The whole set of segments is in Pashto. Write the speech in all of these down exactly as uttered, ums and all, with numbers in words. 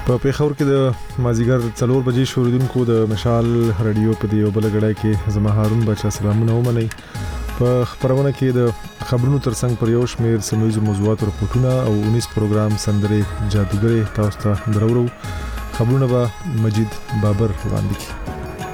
په پیښور کې د مازیګر څلور بجې شوریدونکو د مشال رادیو په دی بل غړای کې زما هارون بچا سلامونه ومني. په خبرونه کې د خبرونو ترڅنګ پر یو شمېر سیمایي موضوعات او رپورټونه او انیس پروګرام سندرې جادوګري تاسو ته درورو. خبرونه به مجید بابر وړاندې کړي.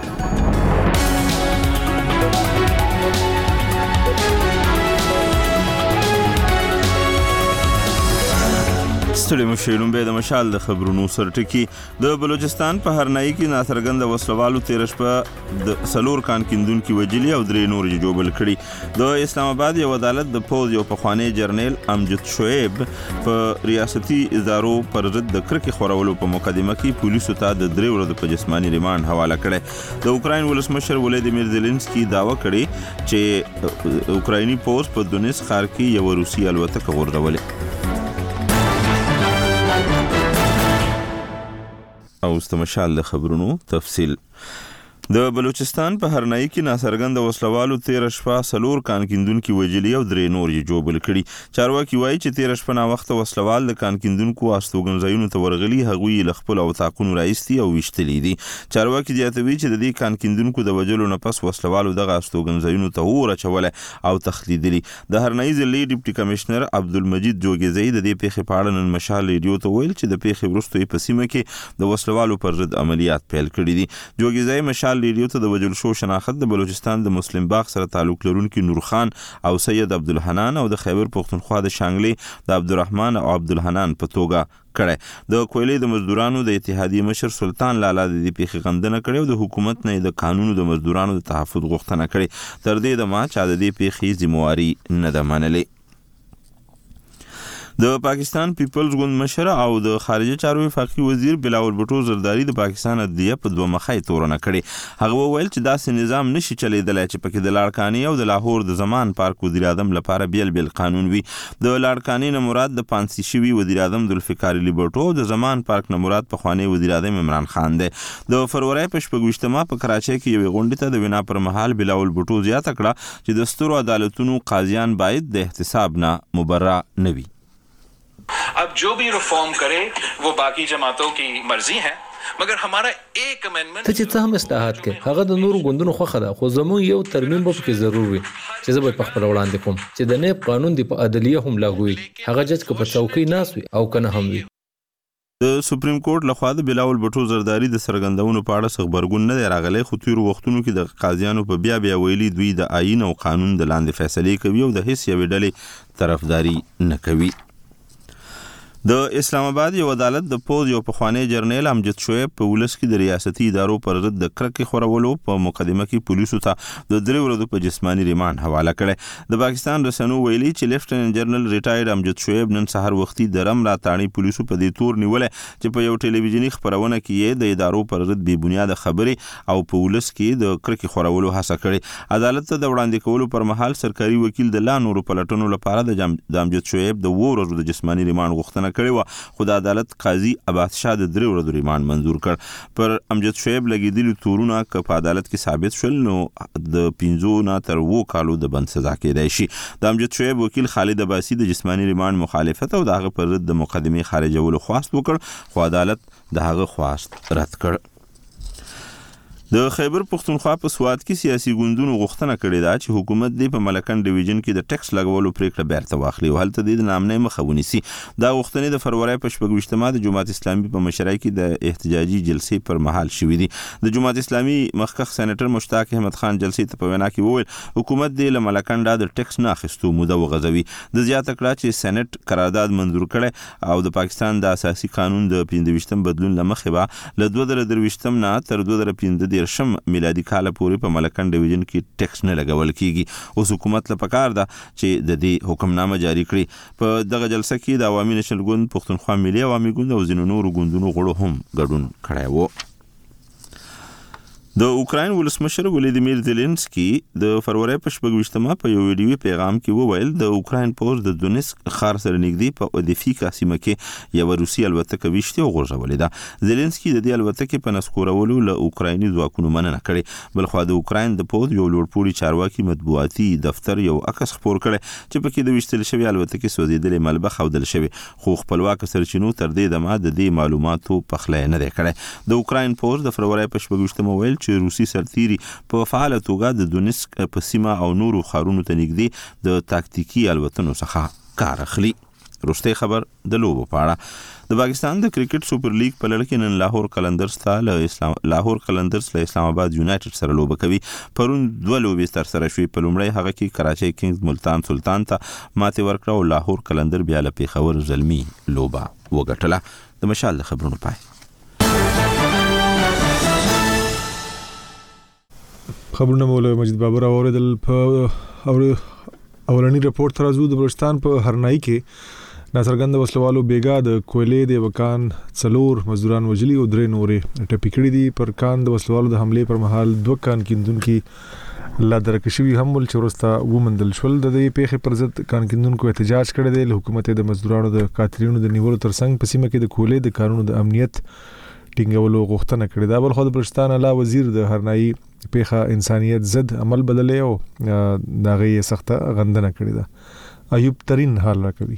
ستړي مشیلون به د مشال د خبرونو سرټکی. د بلوچستان په هرنائی کې ناڅرګند وسلوالو تیر شپه د سلور کان کیندونکو وجلی او درې نور جوړبل کړي. د اسلام آباد یو عدالت د پوز یو پخوانی جرنیل امجد شعیب په ریاستي ادارو پر ضد د کرکې خورولو په مقدمه کې پولیسو ته د درې ورځې په جسمانی ریماند حواله کړي. د اوکراین ولسمشر ولادیمیر زيلنسکي داوا کړی چې اوکرایني پوز په دونیس ښار کې یو روسي الوتکه غورځولې. او استمشال د خبرونو تفصیل. د بلوچستان په هرنائی کې ناڅرګند وسلوالو تیر شپه سلور کان کیندونکو وجلی او درې نور یې جوړبل کړي. چارواکي وایي چې تیر شپه نا وخت وسلوال د کان کیندونکو استوګنځایونو ته ورغلي، هغوی له خپل او تاقونو راایستي او وشتلې دي. چارواکي زیاتوي چې د دې کان کیندونکو د وجلو نه پس وسلوالو دغه استوګنځایونو ته ورچوله او تخلیدلي. د هرنائی ضلعي ډیپټي کمشنر عبدالمجید جوګیزی د دې پیښې په اړه نن مشال ریډیو ته ویل چې د پیښې وروسته په سیمه کې د وسلوالو پر ضد عملیات پیل کړي دي. جوګیزی مشال ریډیو ته د وجل شو شناخت د بلوچستان د مسلم باغ سره تعلق لرونکي نور خان او سید عبدالحنان او د خیبر پختونخوا د شانګلي د عبدالرحمن او عبدالحنان په توګه کړه. د کویلې د مزدورانو د اتحادیې مشر سلطان لالا د دې پیښې غندنه کړې او د حکومت نه د قانونو د مزدورانو د تحفظ غوښتنه کړې. تر دې د ما چا د دې پیښې ذمہواری نه ده منلې. د پاکستان پیپلز ګوند مشر او د خارجه چارو وفاقي وزیر بلاول بټو زرداری د پاکستان عدلیه په دوه مخې تورنه کړي. هغه وویل چې داسې نظام نشي چلیدلی چې پکې د لاړکاني او د لاهور د زمان پارک وزیر اعظم لپاره بیل بیل قانون وي. د لاړکاني نه مراد د پانسي شوي وزیر اعظم ذوالفقار علي بټو او د زمان پارک نه مراد پخوانی وزیر اعظم عمران خان دی. د فروری په شپږویشتمه په کراچۍ کې یوې غونډې ته د وینا پر مهال بلاول بټو زیاته کړه چې د سترو عدالتونو قاضیان باید د احتساب نه مبرا نه وي. अब जो भी रिफॉर्म करे वो बाकी जमातों की मर्जी है, मगर हमारा एक अमेंडमेंट ته چې څه هم اصلاحات کې هغه د نورو ګوندونو خوخه ده، خو زموږ یو ترمیم به پکې ضرور وي چې زه به په خپل وړاندې کوم چې د نیب قانون دی په عدلیه هم لاګو وي، هغه جج که په چوکۍ ناست وي او کنه هم وي. د سپریم کورټ لخوا د بلاول بټو زرداری د سرګندونو په اړه خبرګون نه دی راغلی، خو تیرو وختونو کې د قاضیانو په بیا بیا ویلي دوی د آئین او قانون د لاندې فیصلې کوي او د هیڅ یوې ډلې طرفداري نه کوي. د اسلام آباد یو عدالت د پوز یو پخوانی جرنیل امجد شعیب په ولس کې د ریاستي ادارو پر ضد د کرکې خورولو په مقدمه کې پولیسو ته د درې ورځو په جسمانی ریماند حواله کړي. د پاکستان رسنیو ویلي چې لیفټننټ جنرال ریټایرډ امجد شعیب نن سحر وختي د رم راتاڼي پولیسو په دې تور نیولې چې په یو ټلویزیونی خبرونه کې یې د ادارو پر ضد بې بنیاده خبرې او په ولس کې د کرکې خورولو هڅه کړې. عدالت ته د وړاندې کولو پر مهال سرکاري وکیل د لا نورو پلټنو لپاره د امجد شعیب د وو ورځو د جسمانی ریماند غوښتنه کړې و، خو د عدالت قاضي عباس شاه د درې ورځو ریماند منظور کړ. پر امجد شعیب لګېدلي تورونه که په عدالت کې ثابت شول نو د پنځو نه تر اوو کالو د بند سزا کېدای شي. د امجد شعیب وکیل خالد عباسي د جسمانی ریماند مخالفت او د هغه پر ضد د مقدمې خارجولو خواست وکړ، خو عدالت د هغه خواست رد کړ. د خیبر پختونخوا په سواد کې سیاسي ګوندونو غوښتنه کړې ده چې حکومت دې په ملکن ډیویژن کې د ټیکس لګولو پریکړه بیرته واخلي او هلته دې د نامنۍ مخه ونیسي. دا غوښتنې د فروری په شپږویشتمه د جماعت اسلامي په مشرۍ کې د احتجاجي جلسې پر مهال شوې دي. د جماعت اسلامي مخکښ سېنیټر مشتاق احمد خان جلسې ته په وینا کې وویل حکومت دې له ملکن ډا د ټیکس نه اخیستو موده وغځوي. د زیاته کړه چې سېنیټ قرارداد منظور کړي او د پاکستان د اساسي قانون د پنځه ویشتم بدلون له مخې به له دوه زره درویشتم نه تر دوه زره پنځه دېرشم میلادي کال پورې په ملکن ډیویژن کې ټیکس نه لګول کیږي. اوس حکومت له پکار ده چې د دې حکمنامه جاری کړي. په دغه جلسه کې د عوامي نېشنل ګوند، پښتونخوا ملي عوامي ګوند او ځینو نورو ګوندونو غړو هم ګډون کړی و. د اوکراین ولسمشر ولادیمیر زيلنسکي د فروری په شپږ ویشتمه په یو ویډیوي پیغام کې وویل د اوکراین پوز د دونیسک ښار سره نږدې په اودیفیکا سیمه کې یو روسي الوتکه ویشتي او غورځولې ده. زيلنسکي د دې الوتکې په نسکورولو له اوکرایني ځواکونو مننه کړې. بلخو د اوکراین د پوز یو لوړپوړي چارواکي مطبوعاتي دفتر یو عکس خپور کړی چې پکې د ویشتل شوی الوتکې سوځېدلې ملبه ښودل شوی، خو خپلواک سرچینو تر دې دمه د دې معلوماتو پخلی نه دی کړی. د اوکراین پوز د فروری په شپږ ویشتمه ویل چې روسي سرتیري په فعاله توګه د دونیسک په سیمه او نورو ښارونو ته نږدې د تاکتیکي الوتنو څخه کار اخلي. وروستی خبر د لوبو په اړه. د پاکستان د کرکټ سوپر لیګ په لړ کې نن لاهور قلندرز ته له اسلام لاهور قلندرز له اسلام آباد یونایټډ سره لوبه کوي. پرون دوه لوبې تر سره شوې. په لومړی هغه کې کراچۍ کینګز ملتان سلطان ته ماتې ورکړه او لاهور قلندر بیا له پیښور زلمی لوبه وګټله. د مشال د خبرونو پای. خبرونه مولا مجید بابر اوریدل. په اولنی رپورت ترازو د بلوچستان په هرنائی کې ناڅرګند وسلوالو بیګا د کویلې د وکان څلور مزدوران وجلی او درې نورې ټپي کړي دي. پر کان د وسلوالو د حمله پر مهال دوه کان کیندونکو لا درکشوي هم ول چورستا ومندل شول. د دې پیښې پر ضد کان کیندونکو احتجاج کړی دی. حکومت د مزدورانو د قاتلینو د نیولو ترڅنګ په سیمه کې د کویلې د کارونو د امنیت ټینګولو غوښتنه کړې ده. بل خو د بلوچستان اعلی وزیر د هرنائی پیښه انسانیت ضد عمل بدلې او دغه سخته غندنه کړې ده. ایوب ترين حال راکوي.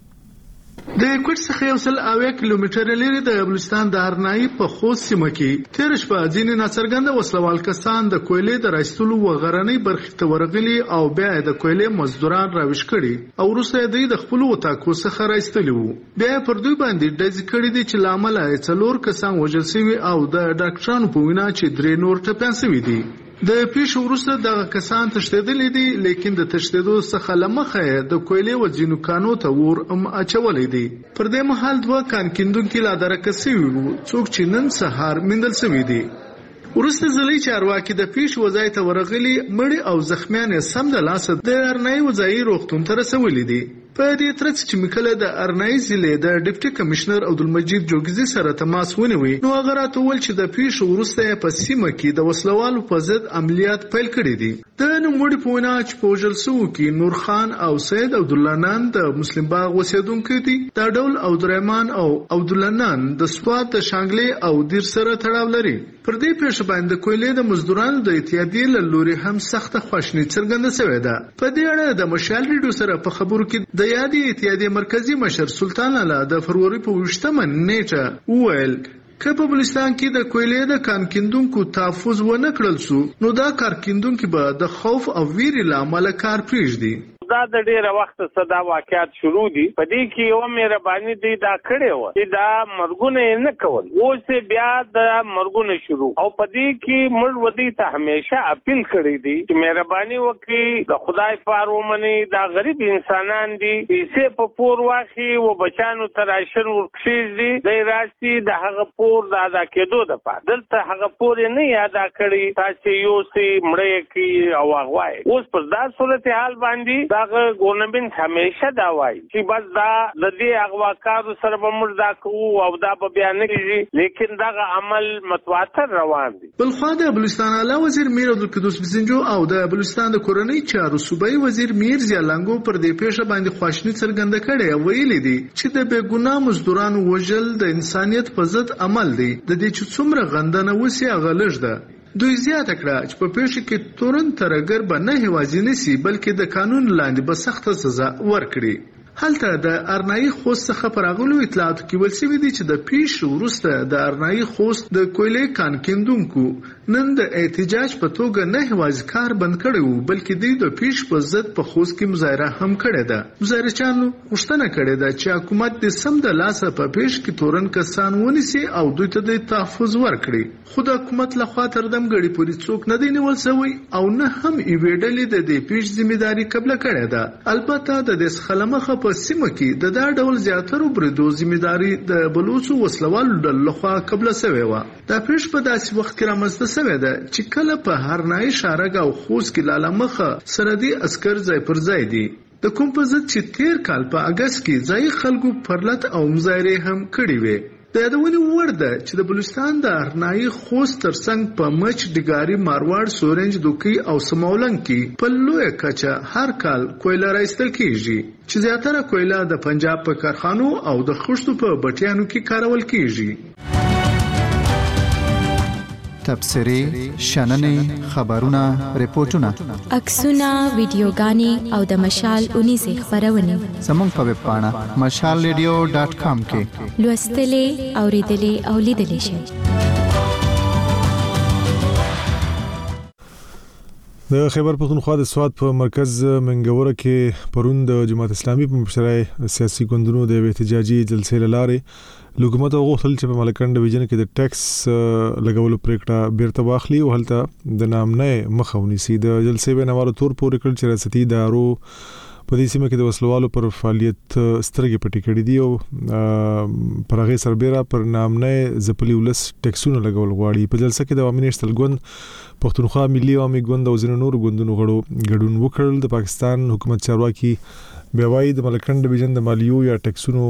د کوټ څخه یو سل اویا کیلومتره لري د بلوچستان د هرنائی په خوست سیمه کې تیر شپه ځینې ناڅرګنده وسلوال کسان د کویلې د راستلو وغرنۍ برخې ته ورغلي او بیا د کویلې مزدوران راوښ کړي او وروسته دوی د خپل وټاکو څخه راستلي وو. بیا پر دوی باندې ډز کړي دي چې لامل یې څلور کسان وژل شوي او د ډاکټرانو په وینا چې درې نور ټپيان شوي دي. د پیښو وروسته دغه کسان تښتېدلي دي، لیکن د تښتېدو څخه لمخه د کویلې وځینو کانو ته ور ام اچولې دي. پر دې مهال دوه کان کیندونکو لا درکسي وو څوک چې نن سهار مندل شوي دي. ورسته زلي چارواکي د پیښ وځای ته ورغلي مړي او زخمیان سم د لاسه د هرنائی وځای روغتون ته رسولي دي. په دې ترڅ چې مکله د هرنائی ضلع د ډیپټي کمشنر عبدالمجید جوګزي سره تماس ونیوي نو هغه راته وویل چې د پیښ وروسته په سیمه کې د وسلوالو په ضد عملیات پیل کړي دي. د نوموړي په وینا چې په وژل شوو کې نور خان او سید عبدالله نان د مسلم باغ اوسېدونکي دي. دا ډول عبدالرحمن او عبدالله نان د سوات د شانګلې او دیر سره تړاو لري. پر دې پیښه باندې کویلې د مزدورانو د اتحادیې له لوري هم سخته خواشیني څرګنده شوې ده. په دې اړه د مشال ریډیو سره په خبرو کې د یادې اتحادیې مرکزی مشر سلطان الله د فروری په ویشتمه نیټه وویل که په بلوچستان کې د کویلې د کان کیندونکو تحفظ ونه کړل شو نو دا کار کیندونکو به د خوف او ویرې له امله کار پرېږدي. دا د ډیره وخت صدا واقعات شروع دي. په دې کې یو مهرباني دی دا کړې و چې دا مرګونه نه کول اوس بیا د مرګونه شروع او په دې کې مړ ودی ته همیشه اپیل کړی دی چې مهرباني وکړي د خدای په ومني دا غریب انسانان دي چې په پور واخی او بچانو تراشر ورکشي دي د راسي د هغه پور د ادا کېدو د پاره دلته هغه پور نه ادا کړی تاسو یو سي مړی کې او هغه اوس په داسې صورتحال باندې دغه ګورنمنت همیشه دا وایي چې بس دا د دې اغواکارو سره به موږ دا کوو او دا به بیا نه کېږي، لیکن دغه عمل متواتر روان دي. بل خوا د بلوچستان اعلی وزیر میر عبدالقدوس بزنجو او د بلوچستان د کورنۍ چارو صوبایي وزیر میر زیالنګو پر دې پیښه باندې خواشیني څرګنده کړې ویلي دي چې د بې ګناه مزدورانو وژل د انسانیت په ضد عمل دی. د دې چې څومره غندنه وسی هغه لږ ده. دوی زیاته کړه چې په پیښه کې تورن ترګر به نه هوازي نسی بلکې د قانون لاندې به سخته سزا ورکړي. هلته د هرنائی خوست څخه پراغلو اطلاعاتو کې ویل شوي دي چې د پیښ وروسته د هرنائی خوست د کویلې کان کیندونکو نن د احتجاج په توګه نه هوازي کار بند کړی وو بلکې دوی د پیښ په ضد په خوست کې مظاهره هم کړې ده. مظاهرچیانو غوښتنه کړې ده چې حکومت د سم د لاسه په پیښ کې تورن کسان ونیسي او دوی ته د تحفظ ورکړي. خو د حکومت لخوا تر دم غړي پوری څوک نه دی نیول شوی او نه هم یوې ډلې د دې پیښ ذمہداري قبول کړې ده. البته د دې خلمخه په سیمه کې د دا ډول زیاترو بریدو ذمہداري د بلوچو وسلوالو ډلو لخوا قبول شوې و. دا پیښ په داسې وخت کې رامنځته شوې ده چې کله په هرنائی شارګ او خوست کې لاله مخه سرحدي عسكر ځای پر ځای دي. د کوم په ضد چې تیر کال په اگست کې ځای خلکو پرلط او مظاهره هم کړې وې. د یادونې وړ ده چې د بلوچستان د ارنایي خوست ترڅنګ په مچ ډګاري مارواړ سورنج دوکي او سمولنګ کې په لویه کچه هر کال کویله راایستل کیږي چې زیاتره کویله د پنجاب په کارخانو او د خښتو په بټیانو کې کارول کیږي. تبصرې، شننې، خبرونه، ریپورتونه، عکسونه، ویډیوګانې او د مشال اونیزې خبرونه زموږ په ویب پاڼه مشال ریډیو ډاټ کام کې لوستلې، اوریدلې او لیدلې شئ. د خیبر پختونخوا د سواد په مرکز منګوره کې پرون د جماعت اسلامي په مشرۍ سیاسي ګوندونو د احتجاجي جلسې لاره حکومت غوښتل چې په ملکن ډیویژن کې د ټیکس لګولو پریکړه بیرته واخلي او هلته د نامنه مخاوني سي د جلسې بنوالو تور پورې کړ چې ریاستي ادارو په دې سیمه کې د وسلوالو پر فعالیت سترګې پټې کړې دي او پر هغه سربېره پر نامنه ځپلي ولس ټیکسونه لګول غواړي. په جلسه کې د عوامي نشتل ګوند، پښتونخوا ملي عوامي ګوند او ځینو نور ګوندونو غړو ګډون وکړل. د پاکستان حکومت چارواکي بیاوی د ملکن ډیویژن د مالیو یا ټیکسونو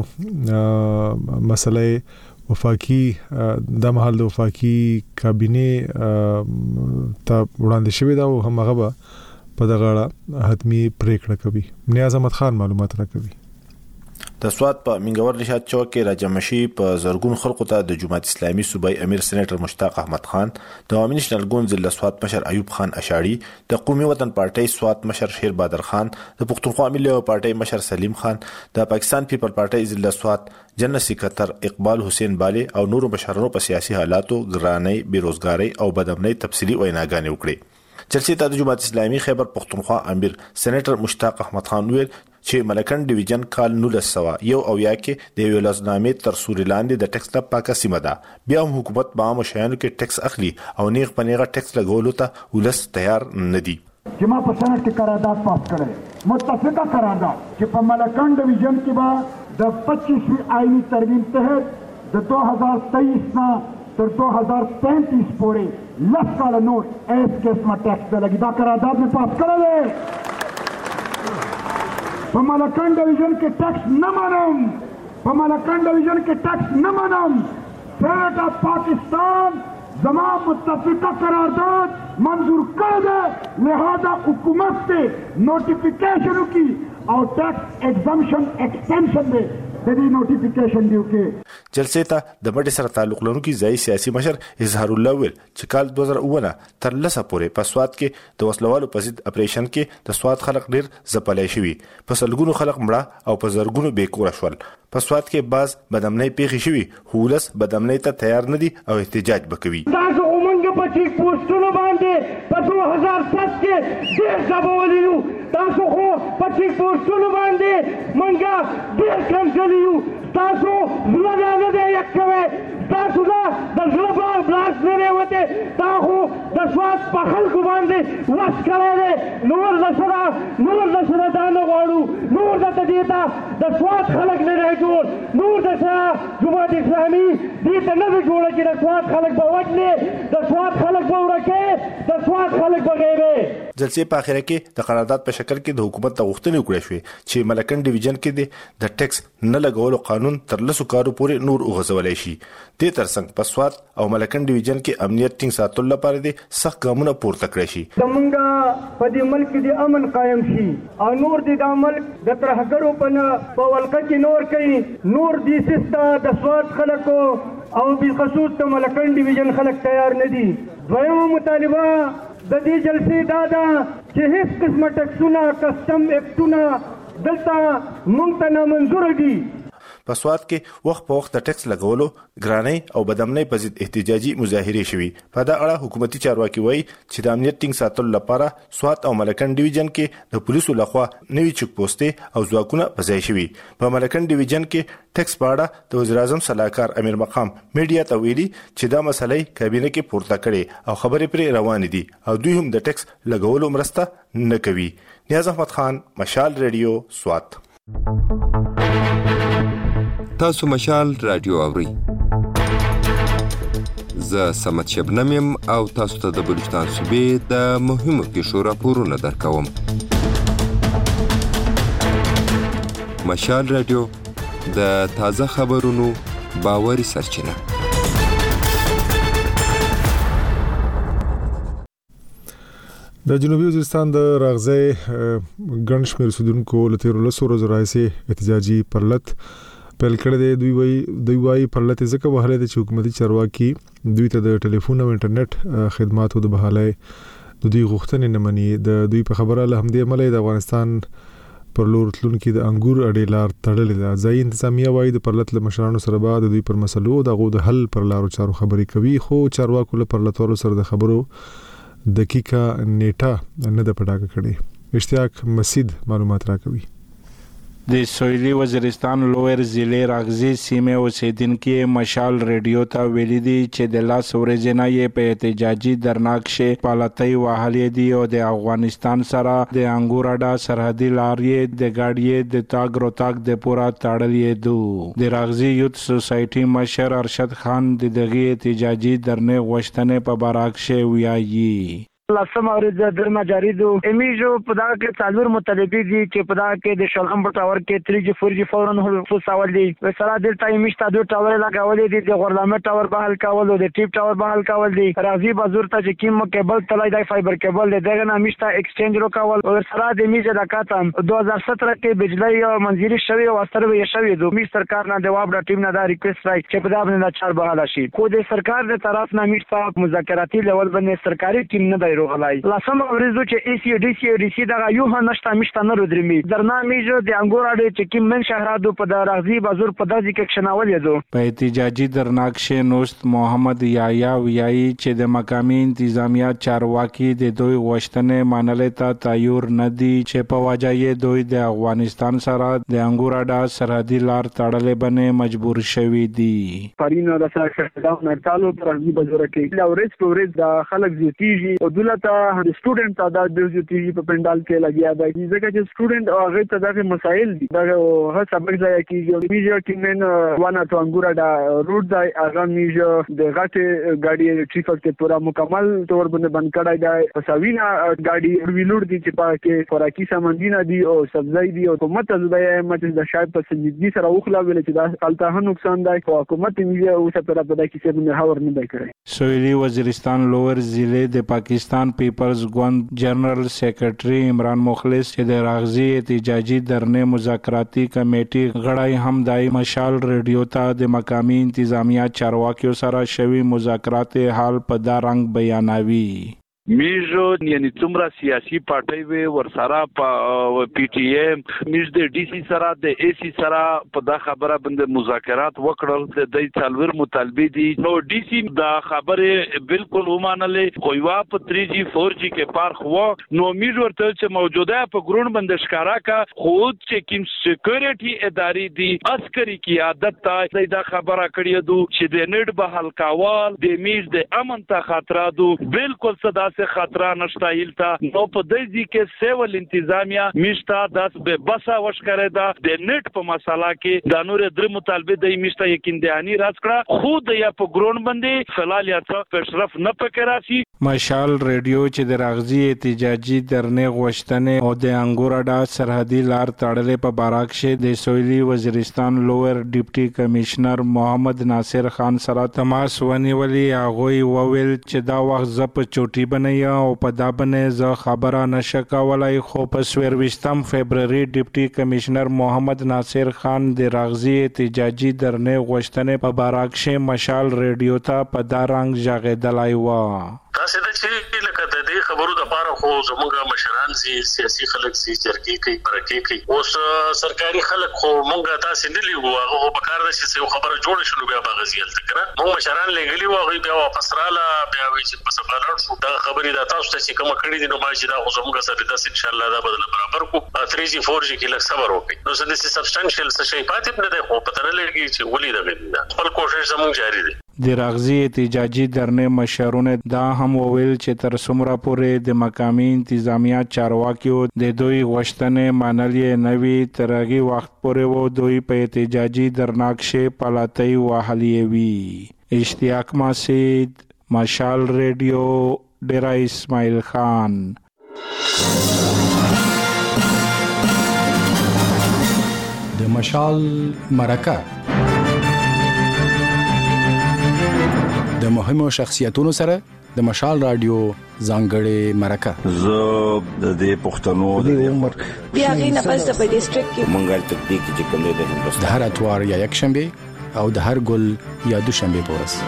مسله وفاقي د محل د وفاقي کابینه ته وړاندې شوې ده او همغه به په دغه اړه حتمی پریکړه کوي. نیاز احمد خان معلومات راکوي. د سواد په منګور نشاط چوک کې راجمشي په زرګون خلکو ته د جماعت اسلامي صوبای امیر سېنیټر مشتاق احمد خان، د عوامي نېشنل ګوند ضلع سواد مشر ایوب خان اشاړي، د قومي وطن پارټي سواد مشر شیر بادر خان، د پښتونخوا ملي پارټي مشر سلیم خان، د پاکستان پیپل پارټي ضلع سواد جنرال سکرټر اقبال حسین بالی او نورو مشرانو په سیاسي حالاتو، ګرانۍ، بیروزګاری او بدامنۍ تفصیلی ویناګانې وکړې. جلسې ته د جماعت اسلامي خیبر پختونخوا امیر سېنیټر مشتاق احمد خان ویل چې ملکن ډیویژن کال نولس سوه یو اویا کې د یو لازمې تر سوري لاندې د ټیکس نه پاکه سیمه ده. بیا هم حکومت په عامو شیانو کې ټیکس اخلي او نیغ په نیغه ټیکس لګولو ته ولس تیار نه دي. چې ما په سنټ کې قرارداد پاس کړی، متفقه قرارداد چې په ملکن ډیویژن کې به د پچیسویں آئینی ترمیم تحت د دو ہزار تیئیس نه تر دو ہزار پینتیس پورې لس کاله نور ایس قسمه ټیکس نه لګي. دا قرارداد مې پاس کړی دی. په ملکن ډیویژن کې ټیکس نه منم، په ملکن ډیویژن کې ټیکس نه منم. سینټ اف پاکستان زما متفقه قرارداد منظور کړی دی، لہذا حکومت ته نوټیفیکیشن وکړي او ټیکس ایگزمپشن ایکسټینشن دی د دې نوټیفیکیشن دی وکړي. جلسې ته د مټي سره تعلق لرونکي ځای سیاسي مشر اظهار الله ویل چې کال دوه زره اووه تر لسه پورې په سواد کې د وسلوالو په ضد اپریشن کې د سواد خلک ډیر ځپلای شوي، په سلګونو خلک مړه او په زرګونو بېکوره شول. په سواد کې باز بدامنۍ پیښې شوي، خو ولس بدامنۍ ته تیار نه دي او احتجاج به کوي. تاسو اومنګ په چیک پوسټونو باندې په دوه هزار سات کې ډېر ځبولي یو، تاسو خو په چیک پوسټونو باندې منګه ډېر کنځلي یو، تاسو زړه نه دی یک کوئ، تاسو دا د زړه بار بلاس نه دی وتی، تا خو د سواد په خلکو باندې وس کړی دی. نور د سره نور د سره دا نه غواړو، نور درته دې ته د سواد خلک نه دی جوړ، نور د سره جماعت اسلامي دې ته نه دی جوړه چې د سواد خلک به وجنې، د سواد خلک به ورکې، د سواد خلک به غیبې. جلسې په اخره کې د قرارداد په شکل کې د حکومت ته غوښتنې وکړې شوې چې ملکن ډیویژن کې د ټیکس نه لګولو قانون تر لسو کارو پورې نور وغځولی شي. دې ترڅنګ په سواد او ملکن ډیویژن کې امنیت ټینګ ساتلو لپاره دې سخت ګامونه پورته کړی شي. زمونږ په دې ملک کې د امن قایم شي او نور دې دا ملک د ترهګرو په ولقه کې نور کوي، نور دې سسته د سواد خلکو او بالخصوص د ملکن ډیویژن خلک تیار نه دي. دویمه مطالبه د دې جلسې دا ده چې هیڅ قسمه ټیکسونه، کسټم ایکټونه دلته مونږ ته نامنظوره دي. په سواد کې وخت په وخت د ټیکس لګولو، ګرانۍ او بدامنۍ په ضد احتجاجي مظاهرې شوي. په دا اړه حکومتي چارواکي وایي چې د امنیت ټینګ ساتلو لپاره سواد او ملکن ډیویژن کې د پولیسو لخوا نوي چک پوسټې او ځواکونه په ځای شوي. په ملکن ډیویژن کې ټیکس په اړه د وزیر اعظم صلاحکار امیر مقام میډیا ته ویلي چې دا مسلې کابینه کې پورته کړي او خبرې پرې روانې دي او دوی هم د ټیکس لګولو مرسته نه کوي. نیاز احمد خان، مشال ریډیو، سواد. تاسو مشال رادیو اورئ. زه سمت شبنم یم او تاسو ته د بلوچستان صوبې د مهمو پیښو راپورونه درکوم. مشال رادیو د تازه خبرونو، باوري سرچینه. د جنوبي وزیرستان د راغزې ګڼ شمېر اوسیدونکو له تېرو لسو ورځو راهیسې احتجاجي پرلط پیل کړی دی. دوی وایي دوی وایي پرلط یې ځکه وهلی دی چې حکومتي چارواکي دوی ته د ټلیفون او انټرنیټ خدماتو د بحالۍ د دوی غوښتنې نه مني. د دوی په خبره له همدې امله د افغانستان پر لور تلونکي د انګور اډې لار تړلې ده. ځایي انتظامیه وایي د پرلط له مشرانو سره به د دوی پر مسلو د هغو د حل پر لارو چارو خبرې کوي، خو چارواکو له پرلطوالو سره د خبرو دقیقه نیټه نه ده په ډاګه کړې. اشتیاق مسید معلومات راکوي. د سویلي وزیرستان لویر ضلع راغزي سیمې اوسیدونکي مشال ریډیو ته ویلي دي چې د لاس ورځې نه یې په احتجاجي درناکشه پالتۍ وهلې دي او د افغانستان سره د انګور اډه سرحدي لارې د ګاډۍ د تاګ روتاګ د پورا تړلې دي. د راغزي یوت سوسایټي مشر ارشد خان د دغه احتجاجي درنې غوښتنې په باراکشه ویایي. لاسم ورځ درنه جاری دو امیجو په دا کې څلور مطالبه دي چې په دا کې د شلغم په ټاور کې تری جی فور جی فورن هو سوال دي. وسره د ټایم مشته دوه ټاور لګولې دي، د غورلامه ټاور بحال کول او د ټیپ ټاور بحال کول دي. راځي بازور ته چې کیم کیبل تلای دی فایبر کیبل دغه نه مشته ایکسچینج رو کول او سره د میجه د کاتم دو هزار سترہ کې بجلی منځري شوی او اثر به شوی دو می سرکار نه جواب د ټیم نه دا ریکوست راي چې په دا باندې چار بحال شي. خو د سرکار د طرف نه مشته مذاکراتی لیول باندې سرکاري ټیم نه دی روغلای. لاسم ورځو چې ای سی ډی سی ډی سی دا یو هنشته مشته نه رودرمي درنا میجو د انګور اډې چې کیم من شهرادو په د راغزي بازور په دځ کې کښناول یدو. په احتجاجي درناکشه نوست محمد یایا ویایي چې د مقامي انتظامیه چارواکي د دوی غوښتنې منلې ته تیار نه دي چې په وجه یې دوی د افغانستان سره د انګور اډه سرحدي لار تړلې باندې مجبور شوي دي. پرینه د سره دا نه تعلق راغزي بازور کې لا ورځ په ورځ د خلک زیاتیږي او دلته د سټوډنټ تعداد د زیاتیږي په پندال کې لګیا دی ځکه چې سټوډنټ هغه ته دغه مسایل دي دا هغه سبق ځای کېږي. میجو کې من وانا تو انګور اډه روډ دی هغه میجو د غټه ګاډي ټریفیک ته پورا مکمل تور باندې بند کړای دی. پساوینا ګاډي ویلوډ دي چې پاکه خوراکي سامان دي نه دي او سبزی دي او حکومت زبې مته د شاید په سنجیدګي سره وخلا ویل چې دا حالت هم نقصان دی او حکومت یې اوسه پر په دې کې څه نه هاور نه دی کړی. سویلي وزیرستان لوور ضلع د پاکستان پیپلز ګوند جنرال سیکریټري عمران مخلص چې د راغزي احتجاجي درنې مذاکراتي کمیټې غړی هم دای مشال ریډیو ته د مقامي انتظامیه چارواکیو سره شوی مذاکرات حال په دا رنګ بیانوي. میجو یعنی څومره سیاسي پارټي وي ورسره په پی ټی ایم میج د ډي سي سره د ای سی سره په دا خبره باندې مذاکرات وکړل. د دې څلور مطالبه دي نو ډي سي دا خبره بالکل ومانلې خو یو په تری جی فور جی کې فرق وو. نو میج ورته چې موجوده په ګرون باندې ښکارا کا خود چې کوم سکیورټي ادارې دي عسکري قیادت ته دا خبره کړې دو چې د نړ بحال کاوال د میج د امن ته خطر دو بالکل صدا خطر نشته هلته. نو په دې کې سیول انتظامیه میشته داس به بسا وشکره دا د نت په مسله کې د نور در مطالبه د میشته یقیندانی راځ کړه خود یا په ګرون باندې فلال یا څه پښرف نه پکراسي. مشال ریډیو چې د راغزي احتجاجي درنې غوښتنې او د انګور اډه سرحدي لار تړلې په باراکشه د سویلي وزیرستان لوور ډیپټي کمشنر محمد ناصر خان سره تماس ونیولې. هغه وویل چې دا وخت ز په چوټي بنه او په دا باندې زه خبره نشه کولای. خو په څلورویشتم فبرवरी ډیپټي کمشنر محمد ناصر خان د راغزي احتجاجي درنې غوښتنې په باراکشه مشال ریډیو ته په دا رنګ ژغېدلی و. تاسو د چې لکه د دې خبرو د پاره خو زموږ مشران سي سیاسي خلک سي چرګي کوي پرکې کوي اوس سرکاري خلک خو مونږه تاسو نه لیږو هغه په کار ده چې خبره جوړه شنو بیا باغزیل تکره مونږ مشران لګلی و هغه بیا واپس رااله بیا وی چې په سفارت شو دا خبرې دا تاسو ته چې کوم کړی دي نو ماشي دا خو زموږ سره د ان شاء الله دا بدل برابر کو تری جی فور جی کې لږ صبر وکړي. نو څه د سبستانشل څه شي پاتې نه دی خو پته نه لګي چې ولې دغه خپل کوشش زموږ جاری دی. د راغزي احتجاجي درنې مشرونه دا هم وویل چې تر څومره پورې د مقامي انتظامیه چارواکیو د دوی غوښتنې منلې نه وي تر هغه وخت پورې و دوی په احتجاجي درناکشه پلاتۍ وهلې وي. اشتیاق مسید مشال ریډیو ډیرا اسماعیل خان. د مشال مرکه د مهمو شخصیتونو سره د مشال رادیو ځانګړې مرکه زه د دې پښتنو د عمر بیا غینه پس په ډیسټریکټ کې مونږه تطبیق چې کوم د هندوستان د هر اتوار یا یک شنبه او د هر ګل یا دوشنبه په ورځ.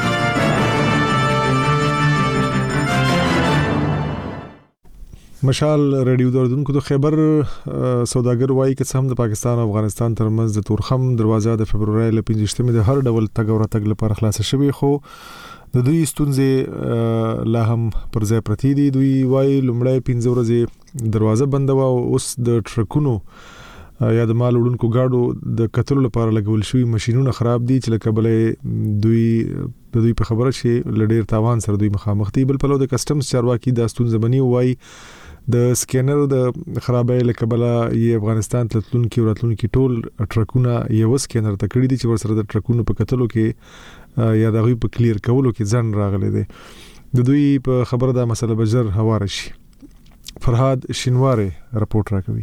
مشال رادیو دردونکو د خیبر سوداګر وایي چې هم د پاکستان او افغانستان ترمنځ د تورخم دروازه د فبرवरी ل پنځه د هر ډول تګ او راتګ لپاره خلاص شوی، خو د دوی ستونزې لا هم پر ځای پرتی دي. دوی وایي لومړی پنځه ورځې دروازه بنده و او اوس د ټرکونو یا د مال وړونکو گاډو د کتلو لپاره لګول شوی ماشينونه خراب دي چې لکه بلې دوی د دوی په خبره شي لډیر تاوان سره دوی مخامخ دي. بل په لور د کسٹمز چارواکي د ستونزې بني وایي د سکینر د خرابې لکه بلا ی افغانستان تلونکي وراتلونکي ټول ټرکونه یو سکینر ته کړی دي چې ورسره د ټرکونو په کتلو کې یا د غوی په کلیر کولو کې ځن راغلي دي. د دوی په خبره دا مسله بجر هوار شي. فرهاد شینواره رپورت راکوي.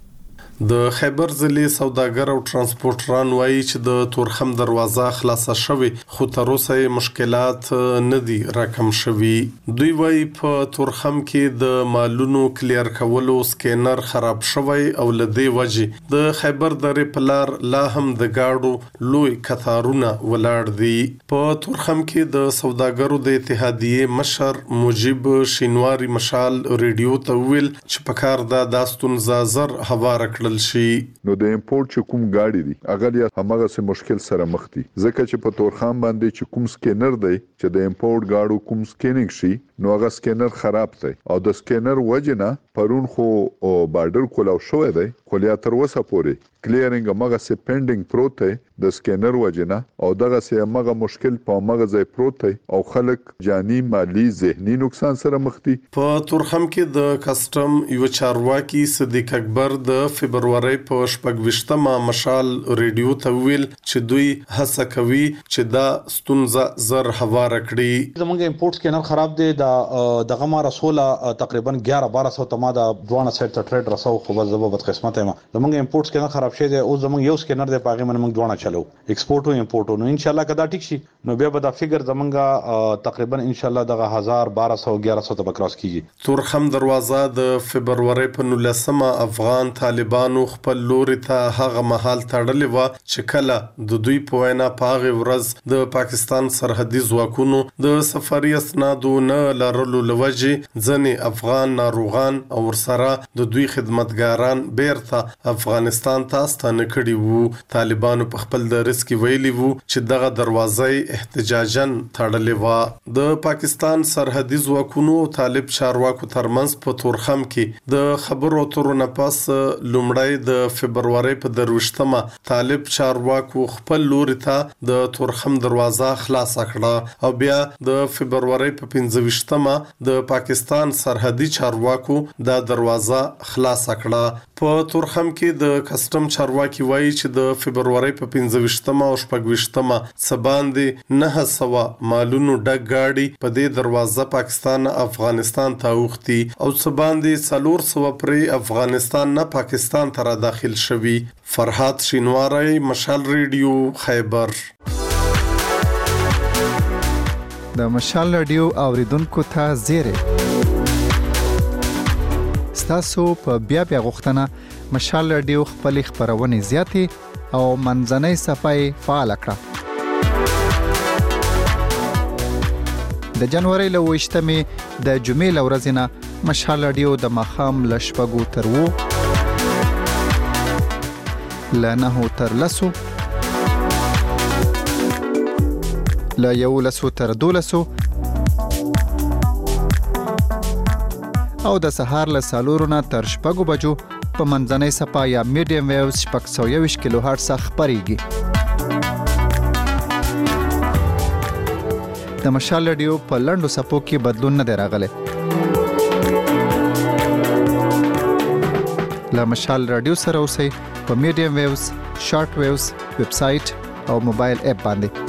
د خیبر ضلع سوداګر او ترانسپورټران وایي چې د تورخم دروازه خلاصه شوې، خو تر اوسه مشکلات نه دي راکم شوي. دوی وایي په تورخم کې د مالونو کلیر کولو سکینر خراب شوی او لدې وجه د خیبر درې پلار لا هم د گاډو لوی کثارونه ولاړ دي. په تورخم کې د سوداګرو د اتحادیې مشر مجيب شینواری مشال ریډیو ته ویل چې په کار دا داستون زازر هوار کړل شي. نو د امپورټ چې کوم گاډي دي اگر یا همغه سه مشکل سره مخ دي، ځکه چې په تورخم باندې چې کوم سکینر دی چې د امپورټ گاډو کوم سکینینګ شي نو هغه سکینر خراب دی او د سکینر وجنه پرون خو بارډر کولاو شوې دی، خو یا تر وسه پورې کلیرینګ هغه سه پینډینګ پروت دی د سکینر وجنه او دغه سه هغه مشکل په هغه ځای پروت دی او خلک جانی مالی ذهني نقصان سره مخ دي. په تورخم کې د کسٹم یو چارواکي صدیق اکبر د فبرवरी په شپږ مشال ریډیو ته ویل چې دوی هڅه کوي چې دا ستونزه زر هوار کړي. زمونږ امپورټ سکینر خراب دی، دا دغه ما رسوله تقریبا اګیاره بارہ سو تما دا دوانه سایت ته ټریډ رسو، خو زبر بد قسمت ما زمونږ امپورټ سکینر خراب شه دی او زمونږ یو سکینر دی پاګه من موږ دوانه چلو ایکسپورټ او امپورټ نو ان شاء الله کدا ټیک شي نو بیا به دا فګر زمونږ تقریبا ان شاء الله دغه هزار بارہ سو اګیاره سو ته کراس کیږي. تورخم دروازه د فبرवरी په نولسمه افغان طالبانو خپل لوري ته هغه محل تړلې و چې کله د دوی په وینا پاغه ورځ د پاکستان سرحدي ځواکونو د سفري اسنادو نه لرلو لوجه ځنې افغان ناروغان او ورسره د دوی خدمتګاران بیرته افغانستان ته ستانه کړي وو. طالبانو په خپل درس کې ویلي وو چې دغه دروازه احتجاجاً تړلې و. د پاکستان سرحدي ځواکونو او طالب چارواکو ترمنځ په تورخم کې د خبرو اترو نه پس لومړی د فبرवरी په دروشتمه طالب چارواکو خپل لوري ته د تورخم دروازه خلاص کړه او بیا د فبرवरी په پنځه د پاکستان سرحدي چارواکو دا دروازه خلاص کړه. په تورخم کې د کسٹم چارواکي وایي چې د فبرवरी په پنځه او شپږ سباندې نه سوا مالونو ډک گاډي په دې دروازه پاکستان افغانستان ته اوختي او سباندې څلور سو پرې افغانستان نه پاکستان ته داخل شوی. فرهاد شینواری مشال ریډیو خیبر. د مشال رادیو اوریدونکو ته زیره ستاسو په بیا بیا غوښتنه مشال رادیو خپل خبرونه زیاتې او منځنۍ صفای فعال کړه. د جنوري له وشتمې د جمعې لورځنه مشال رادیو د مخام لشپګو تر وو لانه تر لسو لا یو لسو تر دولسو او د سهار له سالورونه تر شپږو بجو په منځنۍ صفا یا میډیم ویوز شپږ سوه یوویشت کیلو هرټز خپرېږي. د مشال رادیو په لنډو صفو کې بدلون نه دی راغلی. له مشال رادیو سره اوسئ په میډیم ویوز، شارټ ویوز، ویب سایټ او موبایل اپ باندې.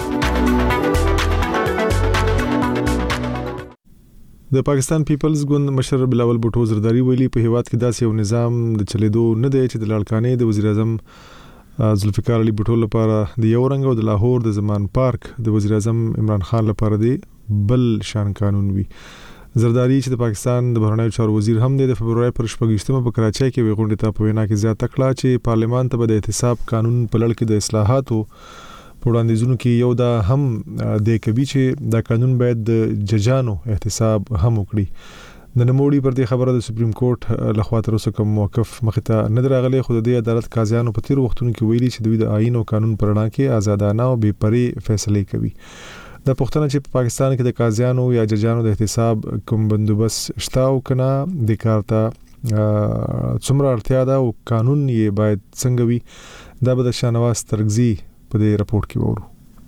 د پاکستان پیپلز ګوند مشر بلاول بوټو زرداری ویلي په هیواد کې داسې یو نظام د چلیدو نه دی چې د لاړکانې د وزیر اعظم ذوالفقار علي بوټو لپاره د یو رنګ او د لاهور د زمان پارک د وزیر اعظم عمران خان لپاره دی بل شان قانون وي. زرداری چې د پاکستان د بهرنیو چارو وزیر هم دی د فبرवरी پر شپږشتمه په کراچۍ کې وی غونډه ته په وینا کې زیاته کړه چې پارلیمان ته د احتساب قانون په لړ کې د اصلاحاتو په وړاندیزونو کې یو دا هم د کبي چې دا قانون باید د ججانو احتساب هم وکړي. د نموړي پر دې خبره د سپریم کورټ لخوا تر اوسه کوم موقف مخې ته نه راغلی، خو د دې عدالت قاضیانو په تیر وختونو کې ویلي چې دوی د آئین او قانون پر رڼا کې آزادانه او بې پرې فیصلې کوي. د پښتنه چې په پاکستان کې د قاضیانو یا ججانو د احتساب کوم بندوبست شته او کنه د کار ته څومره اړتیا ده او قانون یې باید څنګه وي، دا به د شاهنواز ترغزي په دې راپورټ کې وورو.